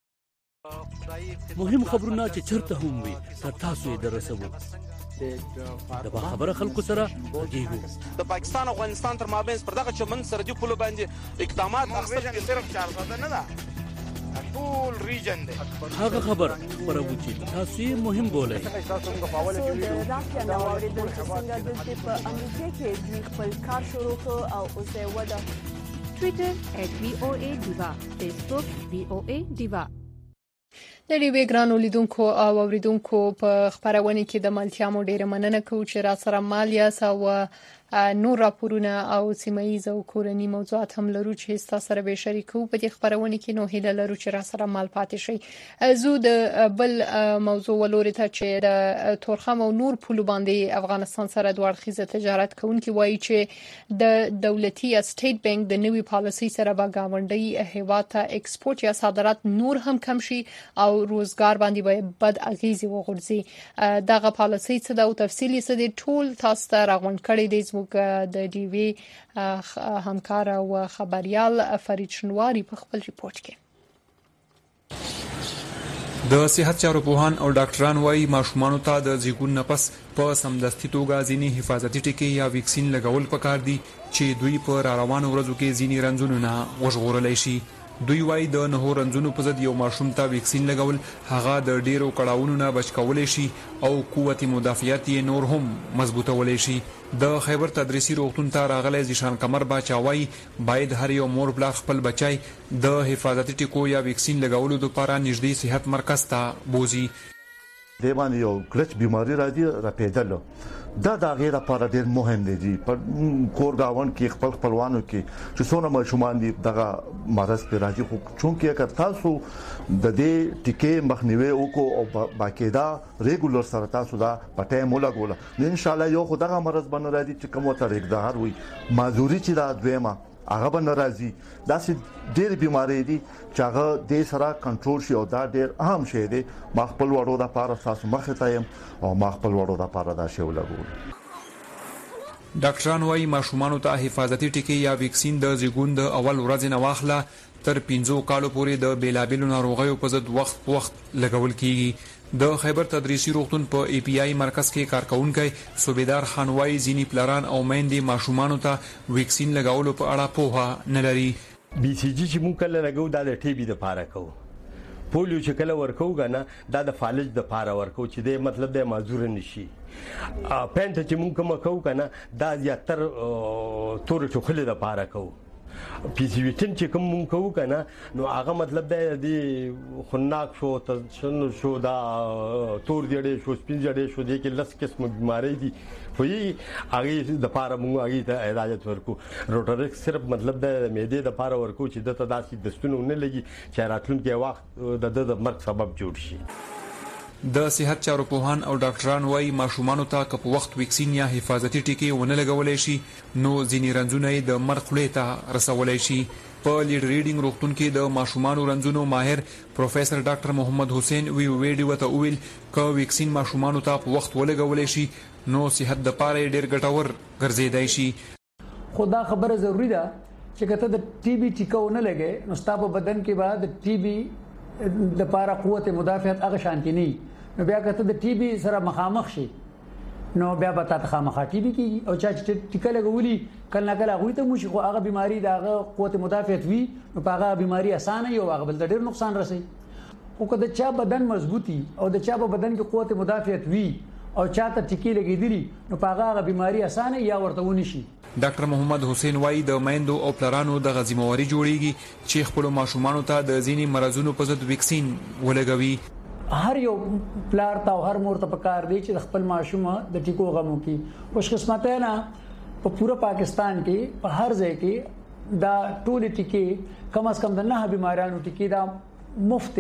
مهم خبرونه چې چرته هم وي تر تاسو یې درسوو. د با خبره خلکو سره غږیږو. د پاکستان او افغانستان تر مابین پر دغه چمن سرحدي پولو باندې اقدامات اخیستل کې صرف چار ساده نه ده ټول ریجن دی. هغه خبر خبرو چې تاسو یې مهم بولئ. د راشیا نو اوریدل چې څنګه د په امریکا کې دوی خپل کار شروع کړ او اوس یې ودا ټوئیټر @وی او ای دیوا، فیسبوک وی او ای دیوا. د ډیوی ګرانو لیدونکو او اوریدونکو په خبرونه کې د ملتیا مو ډیره مننه کوم چې را سره مالیا سو نور راپورونه او سیمایي او کورنی موضوعات هم لرو چې تاسو سره به شریکو په دې خبرونه کې نو هیله لرو چې را سره مال پاتې شي. زو د بل موضوع ولوري ته چې د تورخم او نور پولو باندې افغانستان سره دوه اړخیزه تجارت کوونکي وایي چې د دولتي سټیټ بانک د نوي پالیسي سره به گاونډي هیواد ته ایکسپورت یا صادرات نور هم کم شي او روزګار باندې به بد اغیزه وغورځي. دغه پالیسي څه د تفصیلی څه د ټول تاسو ته راغون کړي دي د ډي وی همکار او خبريال فرید شنواری په خپل ریپورت کې. د صحت چارو پوهان او ډاکټران وايي ماشومان ته د زیګون نفس په سمدستي توګه ځینی حفاظتي ټکي یا ویکسین لګول پکار دي چې دوی په روانو ورځو کې ځینی رنځونه نه وژغورلای شي. دوی وايي د نهو رنځونو په ضد یو ماشوم ته ویکسین لګول هغه د ډیرو کړهونو نه بچ کولای شي او قوت مدافعت یې نور هم مضبوطولای شي. د خیبر تدریسي روغتون ته راغلی ذیشان قمر باچاوي باید هر یو مور بلا خپل بچای د حفاظتي ټکو یا ویکسین لګولو لپاره نږدې صحت مرکز ته بوزي. د باندې یو کلچ بیماری راځي را پیدل دا د غیر لپاره ډیر مهم دی په کور گاون کې خپل خپلوانو کې چې څونه ماشومان دي دغه مرض پر راځي خو چونکې اگر تاسو د دې ټیکې مخنیوي وکړو او باقاعده ریګولر سره تاسو دا پټه مولا ګوله نو ان شاء الله یو خدغه مرض باندې راځي چې کومه طریق ده هر وي معذوري چې دا دویمه هغه به ناراضي دا چې ډېر بیماری دي چې هغه د سره کنټرول شي او دا ډېر اهم شی دی. ما خپل وړو د پاره تاسو مخه تایم او ما خپل وړو د پاره دا شی ولګول. ډاکټران وايي ماشومان ته حفاظتي ټکي یا ویکسین د زیګون د اول ورځې نه واخله تر پنځو کالو پورې د بیلابیلو ناروغیو په ضد وخت وخت لګول کیږي. د خیبر تدریسي روغتون په ای پی آی مرکز کې کارکونکي صوبیدار خانوای زینی پلاران او میندې ماشومان ته ویکسین لګولو په اړه پوهه نه لري. بي سي جي چې مونږ کله لګو دا د ټي بي د پاره کوو پولیو چې کله ورکو غنه دا د فالج د پاره ورکو چې د مطلب د معذور نشي. پنت چې مونږ کوم کوو کنه دا زیاتر تور چوخله د پاره کوو. پی سی ویټن چې کوم مونږ کوو کنه نو هغه مطلب د خناق شو تشن شو دا تور جړې شو سپین جړې شو د کې لس قسم بیماری دي خو یې هغه د پاره مونږ هغه ته علاج ورکو. روټریکس صرف مطلب د معدې د پاره ورکو چې د تداسي دستونه نه لګي چې راتلونکي وخت د د مرګ سبب جوړ شي. د صحت چارو پوهان او ډاکټران وايي ماشومان ته که په وخت ویکسین یا حفاظتي ټکي ونه لګولای شي نو ځینې رنځونه د مرګ خولې ته رسولای شي. په لیډ ریډینګ روغتون کې د ماشومان رنځونو ماهر پروفیسور ډاکټر محمد حسین وی ویډیو ته ویل که ویکسین ماشومان ته په وخت ولګولای شي نو صحت د پاره ډیر ګټور ګرځیدای شي. خدا خبره ضروری ده چې کته د ټي بي ټیکو نه لګي نو ستاسو بدن کې بعد ټي بي د پاره قوت مدافعت هغه شانتي نه نو بیا کته د ټي بي سره مخامخ شي نو بیا به تاسو خامخا ټي بي کیږي او چې ټیکه لګولي کله کله غوي ته موشي خو هغه بیماری د هغه قوت مدافعت وي نو هغه بیماری اسانه یو هغه بل ډیر نقصان رسي. خو کله چې بدن مضبوطي او د چا په بدن کې قوت مدافعت وي او چاته ټیکي لګیدلی نو هغه بیماری اسانه یا ورته ونی شي. ډاکټر محمد حسین وايي د میندو او پلرانو د غزیموري جوړیږي چې خپل ماشومان ته د ځینی مرزونو په ضد ویکسین ولګوي. هر یو پلار ته هر مور ته پکار دی چې خپل ماشوم د ټیکو غمو کې خوش قسمت نه په پورا پاکستان کې په هر ځای کې دا ټول ټیکې کم از کم د نه بیمارانو ټیکې دا مفت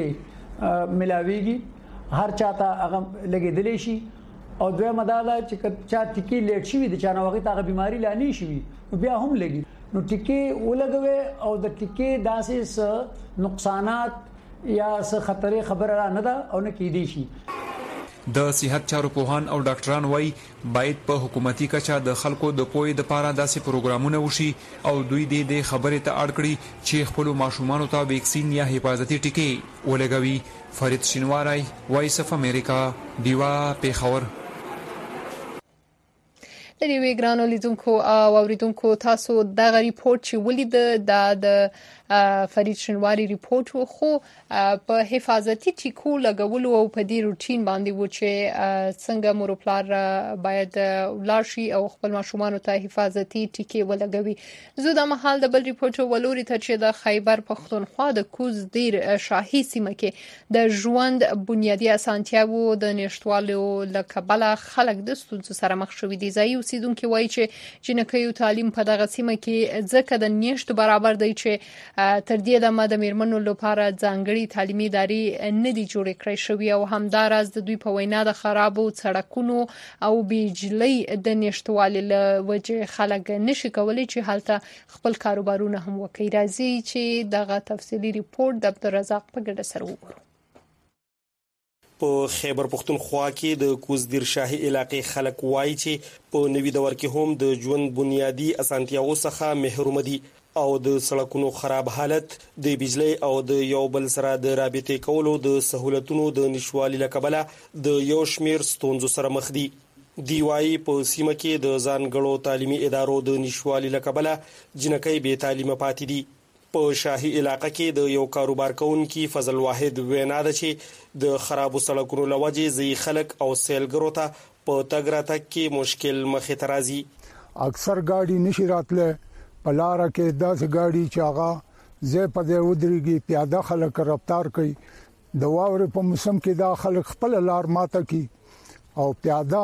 ملاويږي هر چاته هغه لګیدلی شي. او دوی مداله چې چا ټیکې لیټ شي د چانه وخت هغه بیماری لانی شي بیا هم لګي نو ټیکې ولګوي او د ټیکې داسې نقصانات یا څه خطرې خبره را نه ده او نه کېدی شي. د صحت چارو پوهان او ډاکټران وايي باید په حکومتي کچه د خلکو د پوهې لپاره داسې پروګرامونه وشي او دوی دې د خبرې ته اړ کړي چې خپل ماشومان ته ویکسین یا حفاظتي ټکي ولګوي. فرید شینواری وایس اف امریکا دیوا پیښور. لري ګرانو لیدونکو او اوریدونکو تاسو دغه ریپورت چې ولید د فرید شنواری ریپورت خو په حفاظتي ټیکو لګولو او په دې روټین باندې و چې څنګه مورپلار باید ولاشي او خپل ماشومان ته حفاظتي ټیکي ولګوي. زه د محل د بل ریپورت ولوري ته چې د خیبر پښتونخوا د کوز دیر شاهي سیمه کې د ژوند بنیادی اسانتیاو د نشټوالو لکبله خلک د ستونزو سره مخ شوي دي. ځای اوسیدونکو وایي چې جنکیو تعلیم په دغه سیمه کې ځکه د نشټ برابر دی چې تر دې دمه د میرمنو لپاره ځانګړي تعلیمي ادارې نه دي جوړې کړې شوې او همداراز د دوی په وینا د خرابو سړکونو او بجلی د نشټوالي له وجې خلک نشي کولای چې هلته خپل کاروبارونه هم وکړي. راځي چې دغه تفصیلی ریپورت د عبدالرزاق په ګډه سره وګورو. په خیبر پښتونخوا کې د کوزدیر شاهي علاقې خلک وایي چې په نوي دور کې هم د ژوند بنیادی اسانتیاو څخه محروم دي او د سړکونو خراب حالت د بجلی او د یو بل سره د رابطې کولو د سہولتونو د نشوالي لکبله د یو شمیر ستونزو سره مخ دي. دی وايي په سیمه کې د ځانګړو تعلیمي ادارو د نشوالي لکبله جنکۍ بې تعلیمه پاتې دي. په شاهي علاقه کې د یو کاروبار کوونکی فضل واحد وینا ده چې د خرابو سړکونو لوجې ځي خلک او سیلګرو ته په تګ راتګ کې مشکل مخې ته راځي. اکثر ګاډي نشي راتله په لار کې داسې ګاډي چې هغه زه په دې ودرېږي پیاده خلک رفتار کوي. د واورې په موسم کې دا خلک خپل لار ماته کی او پیاده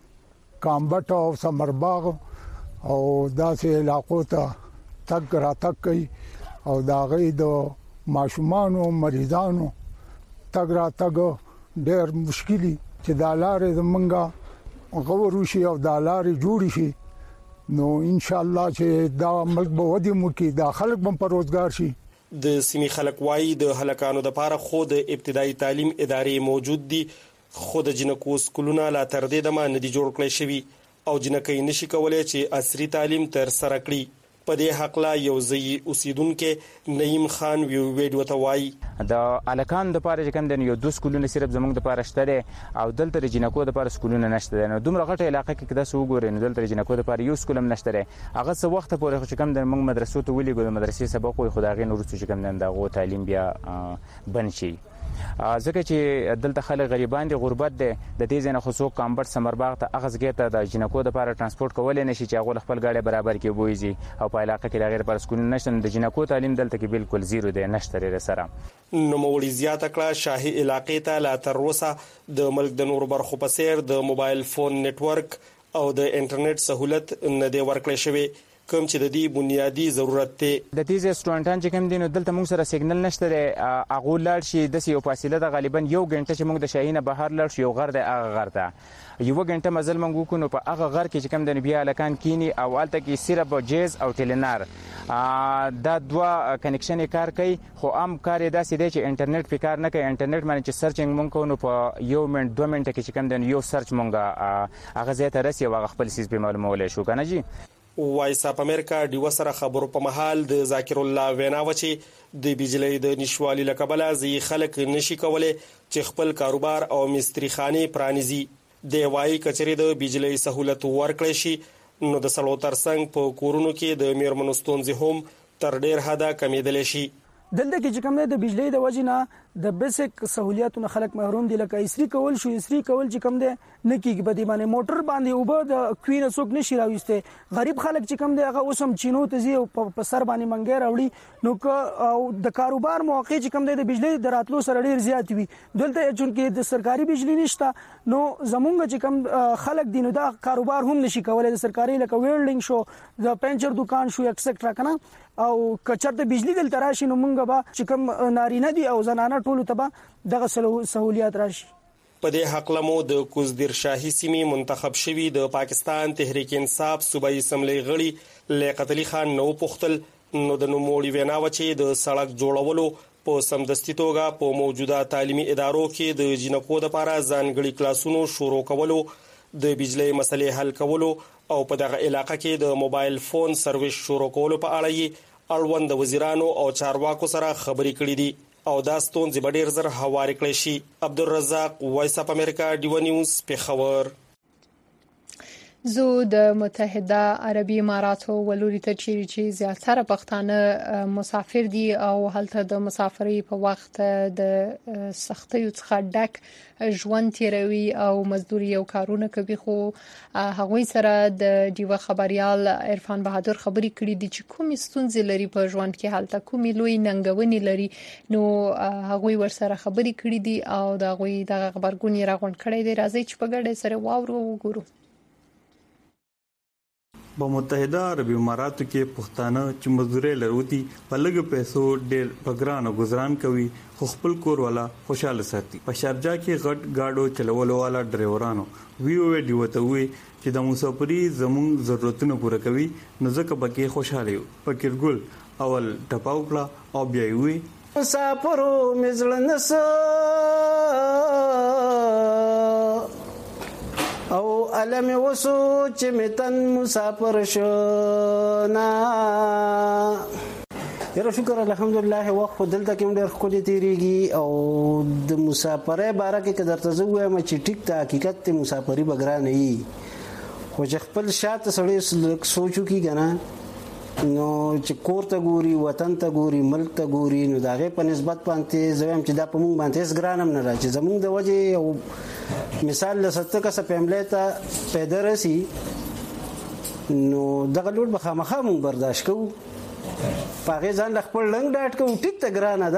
کامبټ او سمرباغ او داسې علاقو ته تګ راتګ کوي او دا غي د ماشومان او مریضانو تګ راتګ ډېر مشکلي چې دا لارې زمونږه غوړو شي او دا لارې جوړ شي نو ان شاء الله چې دا ملک به ودی مو کې دا خلک هم په روزګار شي. د سیمې خلک وایي د هلکانو د لپاره خود ابتدایي تعلیم ادارې موجود دي خو د جنکو سکولونه لا تر دې دمه نه دي جوړ کړی شوي او جنکۍ نشي کولای چې عصري تعلیم تر سره کړي. په دې حق لا یو ځای اوسیدونکو نعیم خان ویډیو ته وایي د الکان د پاره کوم د یو دوه سکولونه صرف زمونږ د پاره شته او دلته د جنکو د پاره سکولونه نشته. نو دومره غټه علاقه کې د سو ګورې نو دلته د جنکو د پاره یو سکول هم نشته. هغه څه وخت پورې چې کوم د موږ مدرسو ته ولې ګورو مدرسې سبق خو خدای نور څه کوم نه دغه تعلیم بیا بن شي. ځکه چې دلته خلک غریبان دي غربت دي د دې ځنه خصوص کامبټ سمرباغ ته اغزګه ته د جنکو د لپاره ترانسپورت کول نه شي چې هغه خپل غاړي برابر کې وایي او په علاقه کې د غیر پر سکول نشته. د جنکو تعلیم دلته کې بالکل زیرو دی نشته لري سره. نو مولوی زیات کړه شاهي علاقې ته لا تر اوسه د ملک د نور برخو په سیر د موبایل فون نتورک او د انټرنیټ سہولت نه دی ورکړل شوی کوم چې د دې بنیادی ضرورت ته د دې سټوډنټان چې کوم دي نو دلته موږ سره سیګنل نشته دی. اغه لاړ شي د یو فاصله د غالبا یو غنټه چې موږ د شاهینه بهر لاړ شو یو غر د اغه غر ته یو غنټه مزل موږ کو نو په اغه غر کې چې کوم د بیا لکان کینی او الته کې صرف جیز او ټیلنار دا دوا کنیکشن کار کوي خو عام کار داسې دی چې انټرنیټ په کار نه کوي. انټرنیټ باندې چې سرچینګ مونږ کو نو په یو منټ دوه منټه کې چې کوم د یو سرچ مونږه هغه زه ته رسي او خپل سیس په معلومولې شو کنه جی. وایس اپ امریکا ډیو سره خبرو په محل د ذاکر الله وینا و چې د بجلی د نشوالي لکبله زی خلک نشي کولای چې خپل کاروبار او مستری خانه پرانیزي. د وای کچري د بجلی سہولت ورکړي شي نو د سلو ترڅنګ په کورونو کې د میرمنو ستونزې هم تر ډیر حده کمیدل شي. دلته کې چې کوم د بجلی د وجنه د بیسیک سہولیاتونو خلک محروم دي لکه اسری کول شو اسری کول چې کوم دی نه کیږي په دې باندې موټر باندې او به د کوین څوک نشي راويسته. غریب خلک چې کوم دی هغه اوسم چینو ته زی په سر باندې منګي راوړي نو او د کاروبار موقع چې کوم دی د بجلی د راتلو سره ډیر زیات وي. دلته چې د سرکاري بجلی نشته نو زمونږ چې کوم خلک دي نو دا کاروبار هم نشي کولای. د سرکاري لکه ویلډینګ شو د پنچر دکان شو ایکسټرا کنه او کچرته بجلی دل تراشي نو مونږ به چې کوم نارینه دي او زنانه ټول ته به دغه سہولیات راشي. په دې حق لمو د کوزدیر شاهي سیمې منتخب شوی د پاکستان تحریک انصاف صوبایي اسمبلی غړي لیاقت علي خان نو پختل نو د نوموړي وینا و چې د سړک جوړولو په سمدستي توګه په موجوده تعلیمي ادارو کې د جنکو لپاره ځانګړي کلاسونو شروع کولو د بجلی مسلې حل کولو او په دغه علاقې کې د موبایل فون سرویس شروع کولو په اړه یې اړوند وزیرانو او چارواکو سره خبرې کړې دي او دا ستونزې به ډېر زر هوارې کړې شي. عبدالرزاق وایس اپ امریکا ډیو نیوز پیښور. زه د متحده عربي اماراتو ولوري ته چیرې چې زیاتره پښتانه مسافر دي او هلته د مسافرۍ په وخت د سختیو څخه ډک ژوند تیروي او مزدوري او کارونه کوي خو هغوی سره د دیوه خبريال عرفان بهادر خبري کړې دي چې کومې ستونزې لري په ژوند کې هلته کومې لوی ننګونې لري نو هغوی ورسره خبري کړې دي او دا غوي د خبرګون راغون کړي دي راځي چې په ګډه سره واورو وګورو. په متحده عربي اماراتو کې پښتانه چې مزدوري لرودي په لږ پیسو ډېر پګران او گزاران کوي خو خپل کور والا خوشاله ساتي. په شارجه کې غټ گاډو چلولو والا ډرایورانو وی او ډی وته وي چې د مسافري زموږ ضرورتونه پوره کوي نو ځکه پکې خوشاله یو. فقیرګل اول ټپاو کړه او بیا وی مسافرو مزلنس او علم وسو چې متن مسافر شونا یره شکر الحمدلله وخت دلته کوم ډېر خو دې تیریږي او د مسافرې باره کې قدرته زوې ما چې ټیک ته حقیقت ته مسافري بګرا نه وي خو چې خپل شاته سړی سوچو کی غنا نو چې کور ته ګوري وطن ته ګوري ملک ته ګوري نو داغه په نسبت باندې زویم چې دا په مونږ باندې ګرانم نه راځي زمونږ د وجه او مثال لسته کا سپېملې ته پیدا رسی نو دغه لور به خامخا مونږ برداشت کوو پاغه ځان خپل لنګ ډاټ کوو ټیک ته ګرانه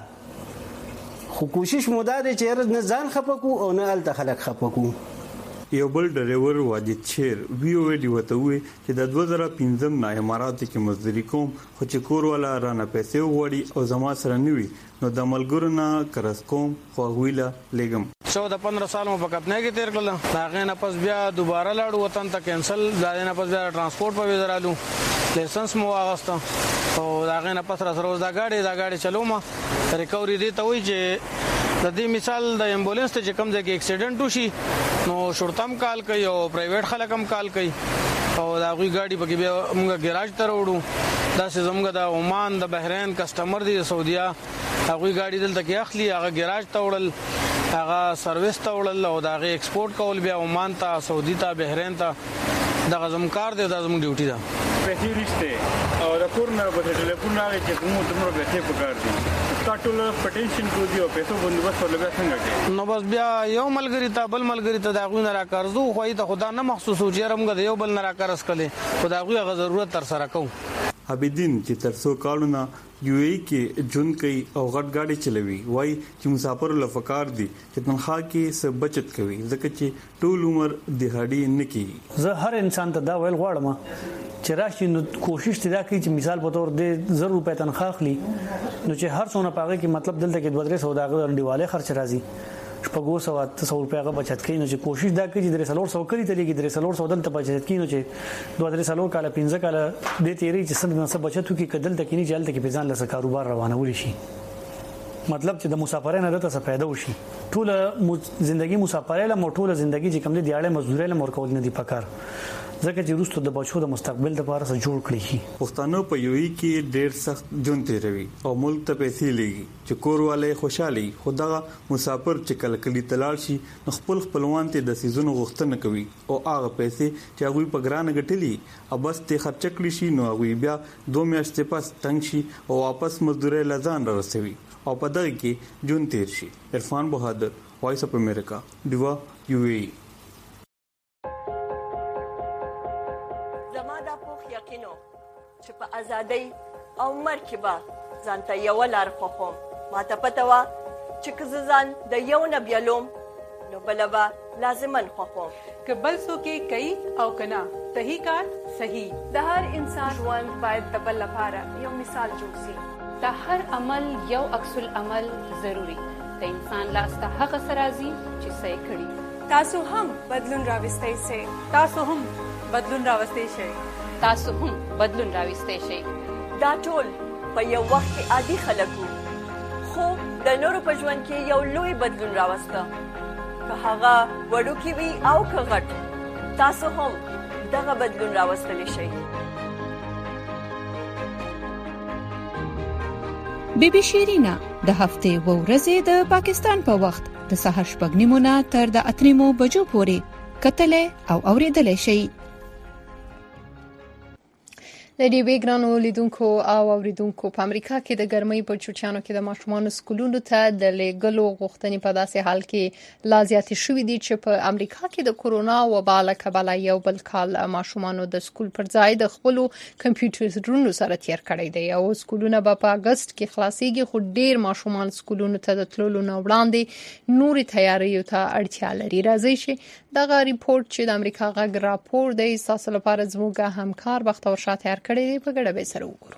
ده خو کوشش مو دا دی چې نه ځان خپکو او نه ال خلک خپکو. یو بل ډرایور واجد شیر وی او ډی وته وي چې د دوه زره پنځم نه اماراتو کې مزدوري کوم خو چې کور والا رانه پیسې وړي او زما سره نیوي نو د ملګرو نه کرس کوم خو ویلا لګم چودہ پندرہ سال مو پکپنه کې تیر کړل هغه نه پس بیا دوباره لاړو وطن ته کینسل ځای نه پس بیا ترانسپورت په وزرا لو لایسنس مو واغسته او هغه نه پس را سره دا گاډي دا گاډي چلو ما ریکوري دي ته وي چې د دې مثال د امبولانس ته چې کوم ځای کې اکسیډنټ وشي نو شرطم کال کوي او پرایویټ خلک هم کال کوي او دا غوي گاډي پکې بیا موږ ګراج ته وړو دا چې زموږ د عمان د بحرین کسٹمر دی سعودیا هغه گاډي دلته کې اخلي هغه ګراج ته وړل هغه سرویس ته وړل او دا غي ایکسپورټ کول بیا عمان ته سعودي ته بحرین ته دا زمکار دی دا زموږ ډیوټي ده. پیسې رښتې او د کورنر په ټلیفون راغی چې کوم تمره پیسې پکار دي ټاټول پټنشن کو دی او پیسو بندوبست ولګا څنګه کوي نو بس بیا یو ملګری ته بل ملګری ته دا غو نه راکارزو خو ته خدا نه مخصوص و جرمګه یو بل نه راکارس کړي خدا غو غو ضرورت تر سره کو. عابدین چې تر څو کالونه یو ای کې جون کوي او غټ گاډي چلوي وای چې مسافر لفقار دي چې تنخواه کې څه بچت کوي ځکه چې ټول عمر دهاړي نه کوي. زه هر انسان ته دا ویل غواړم چې راشي نو کوشش تدا کوي چې مثال په تور د زر روپے تنخواه اخلي نو چې هر څونه پاګه کې مطلب دلته کې دوه درې سو داغه دیواله خرچ راځي شپږو سو اته سو روپے هغه بچت کوي نو چې کوشش دا کوي چې درې سلور سو کړی ته لګي درې سلور سو دلته بچت کوي نو چې دوه درې سلور کاله پنځه کاله د تیری چې سم نه څه بچت کوي کدل تکې نه جلته کې ځان له کاروبار روانول شي مطلب چې د مسافرۍ نه دته څه پیدا وشي ټول ژوندۍ مسافرۍ له موټوله ژوندۍ چې کوم دي دیاړه مزدوري له مور کول نه دی پکار ځکه چې روستو د بچو د مستقبل لپاره څه جوړ کړی شي. پښتانه په یو ای کې ډېر سخت ژوند تیروي او ملک ته پیسې لګي چې کور والے خوشحالي خدا مسافر چې کله کلی تلال شي نو خپل خپلوان ته د سيزونو غوښتنه کوي او هغه پیسې چې هغه په ګران غټلي ابس ته خرچ کړی شي نو هغه بیا دوه میاشتې پس تنگ شي او واپس مزدوري لزان رسوي او په دغه کې جون تیر شي. عرفان بهادر وایس اف امریکا دیوا یو ای. چې په ازادۍ او مرګ کې به ځانته یو لار خوښوم ماته پته وه چې که زه ځان د یو نه بیلوم نو بله به لازمن خوښوم که بل څوک یې کوي او که نه صحیح کار صحیح د هر انسان ژوند باید د بل لپاره یو مثال جوړ شي د هر عمل یو عکس العمل ضروری د انسان لاس ته هغه څه راځي چې څه یې کړي تاسو هم بدلون راوستئ شئ تاسو هم بدلون راوستئ شئ تاسو هم بدلون راوستئ شئ. دا ټول په یو وخت کې عادي خلک وو خو د نورو په ژوند کې یو لوی بدلون راوسته که هغه وړوکی وي او که غټ تاسو هم دغه بدلون راوستلی شئ. بی بی شیرینا د هفتې و ورځې د پاکستان په وخت د سحر شپږ نیمو نه تر د اتریمو بجو پورې کتلې او اوریدلې شي. د دې وګړو لیدونکو او اوریدونکو په امریکا کې د ګرمۍ په چوچانو کې د ماشومان سکولونو ته د لېګلو غوښتنې په داسې حال کې لا زیاتې شوې دي چې په امریکا کې د کورونا وبا له کبله یو بل کال ماشومان د سکول پر ځای د خپل کمپیوټرونو سره تیر کړی دی او سکولونه په اگست کې خلاصيږي خو ډیر ماشومان سکولونو ته د تللو نه وړاندې نوري تیاریو ته اړتیا لري. راځي چې دغه ریپورت چې د امریکا غږ راپور دی تاسو لپاره زموږ همکار بختور شاه تیار کړی دی په ګډه به سره وګورو.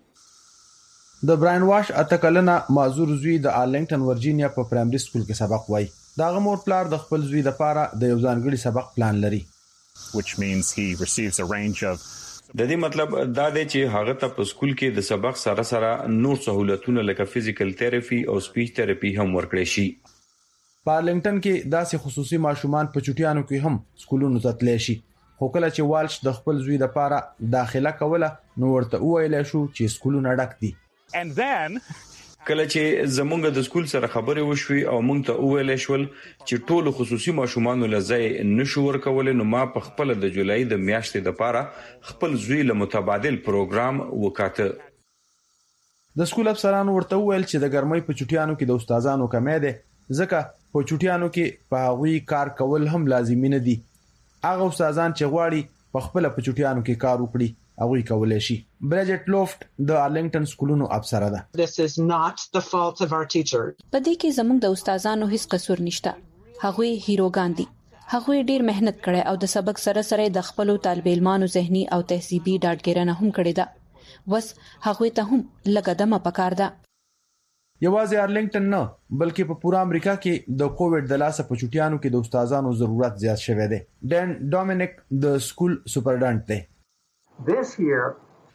د براین واش اتکلنه معذور زوی د آرلنګټن ورجینیا په پرایمري سکول کې سبق وای. داغه مور پلار د خپل زوی د پاره د یو ځانګړي سبق پلان لري. which means he receives a range of د دې مطلب دا دی چې هغه ته په سکول کې د سبق سره سره نور سہولتونه لکه فزیکل تھراپي او سپیچ تھراپي هم ورکړي شي. په آرلنګټن کې داسې خصوصي ماشومان په چټیانو کې هم سکولونو ته تللی شي. خو کله چې والش د خپل زوی د پاره داخله کوله نو ورته ویل شو چې سکولونه ډک دي. and then کله چې زمونږ د سکول سره خبرې وشوي او مونږ ته ویل شول چې ټول خصوصي ماشومان لزای نشو ورکول نو ما په خپل د جولای د میاشتې د پاره خپل زوی له متبادل پروګرام وکاته. د سکول افسرانو ورته ویل چې د ګرمۍ په چټیانو کې د استادانو کمی ده ځکه په چټیانو کې په هغوی کار کول هم لازمي نه دي. هغه استادان چې غواړي په خپل په چټیانو کې کار وکړي هغوی کولای شي. برجټ لوفت د آرلنګټن سکولونو افسر ده. This is not the fault of our teachers. په دې کې زموږ د استادانو هیڅ قصور نشته. هغوی هیروګان دي. هغوی ډیر مهنت کړي او د سبق سره سره د خپل طالب علمانو ذهني او تهذیبي ډاډګیرنه هم کړې ده. وس هغوی ته هم لږه دمه پکار ده. یوازې آرلنګټن نه بلکې په پوره امریکا کې د کووډ د لاسه په چټیانو کې د استادانو ضرورت زیات شوی دی. ډن ډومینیک د سکول سپرډنټ دی. This year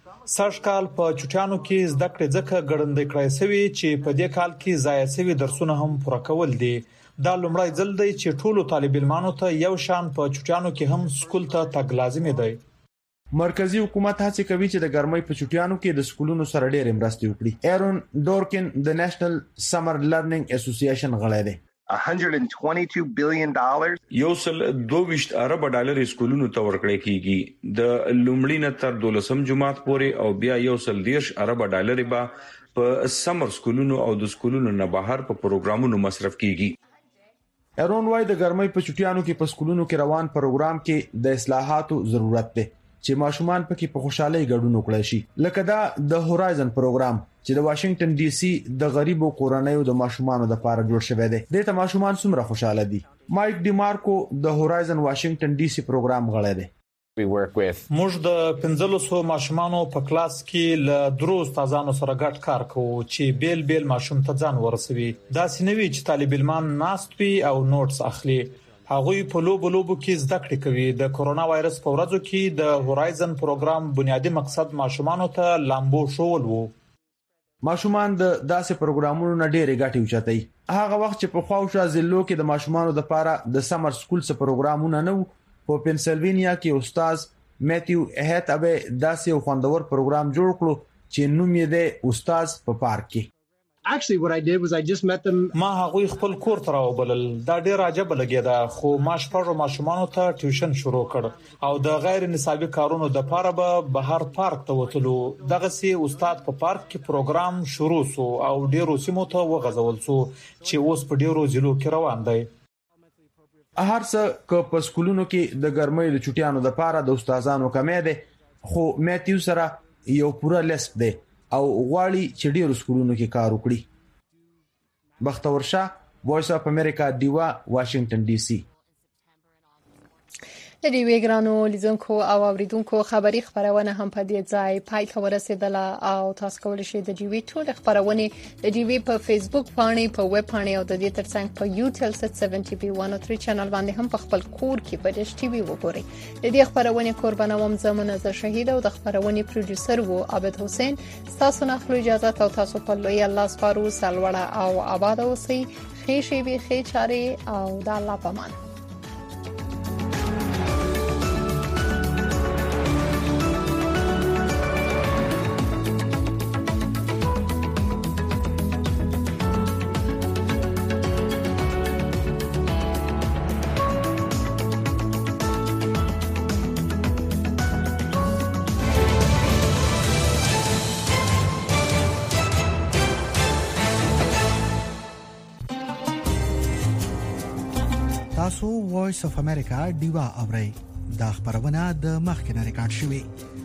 سرکال په چټیانو کې زده کړې ځکه ګړندې کړای شوی چې په دې کال کې ضایع شوی درسونه هم پوره کول دي. دا لومړی ځل دی چې ټولو طالب علمانو ته یو شان په چټیانو کې هم سکول ته تګ لازمي دی. مرکزی حکومت هڅه کوي چې د ګرمۍ په چټیانو کې د سکولونو سره ډېر مرستې وکړي. ایرون ډورکن د نېشنل سمر لرنینګ اسوسییشن غړی دی. one hundred twenty-two billion dollars یو سل دوه ارب ډالر سکولونو ته ورکړی کیږي. د لومړي نه تر دولسم جماعت پورې او بیا یو سل دیرش ارب ډالر به په سمر سکولونو او د سکولونو نه بهر په پروګرامونو مصرف کیږي. ایرون وايي د ګرمۍ په چټیانو کې په سکولونو کې روان پروګرام کې د اصلاحاتو ضرورت دی چې ماشومان پکې په خوشحالي ګډون وکړي شي. لکه دا د هورایزن پروګرام چې د واشنگټن ډي سي د غریبو کورنیو د ماشومانو لپاره جوړ شوی دی. د ته ماشومان څومره خوشاله دي. مایک ډي مارکو د هورایزن واشنگټن ډي سي پروګرام غړی دی. موږ د پنځلس سوه ماشومانو په کلاس کې له درو استادانو سره ګډ کار کوو چې بیل بیل ماشوم ته ځان ورسوي. دا سنوي چې طالب علمان ناست وي او نوټس اخلي. هغوی په لوبو لوبو کې زده کړې کوي. د کورونا وایرس په ورځو کې د هورایزن پروګرام بنیادی مقصد ماشومانو ته لامبو شول وو. ماشومان د داسې پروګرامونو نه ډېرې ګټې اوچتوي. هغه وخت چې په خواوشا ضلعو کې د ماشومانو لپاره د سمر سکول څخه پروګرامونه نه وو په پنسلوینیا کې استاد میتیو هیت ابه داسې یو خوندور پروګرام جوړ کړو چې نوم یې د استاد په پارک کې. Actually what I did was I just met them. ما هغوی خپل کور ته راوبلل. دا ډیر عجب لګیدا خو ما شپږو ماشومانو ته ټیوشن شروع کړ او د غیر نصابي کارونو د پاره به بهر پارک ته وتلو. دغه سي استاد په پارک کې پروګرام شروع سو او ډیرو سیمو ته وغځول سو چې اوس په ډیرو ضلعو کې روان دی. هر څه که په سکولونو کې د ګرمۍ د چټیانو د پاره د استادانو کمی ده خو میتیو سره یو پوره لیست ده او غواړي چې ډیرو سکولونو کې کار وکړي. بختور شاه وایس اف امریکا دیوا واشنگټن ډي سي. د دې وګړو لیدونکو او اوریدونکو خبري خبرونه هم په دې ځای پای ته ورسېدله او تاسو کولی شئ د ډي وی ټول خبرونه د ډي وی په فیسبوک باندې په ویب باندې او د دې ترڅنګ په یوټیوب سټ سبعین پی one oh three چینل باندې هم په خپل کور کې په ډیش ټي وی وګورئ. د دې خبرونه قربانه وم زمونه ز شهید او د خبرونه پروډوسر وو عابد حسین. تاسو نه خپل اجازه او تاسو په لوی الله سپارو سلوړه او آباد اوسئ. خې شي به خې چاره او د الله پامان. تاسو وایس اف امریکا دیوا اورئ دا خبرونه د مخکنه ریکارډ شوې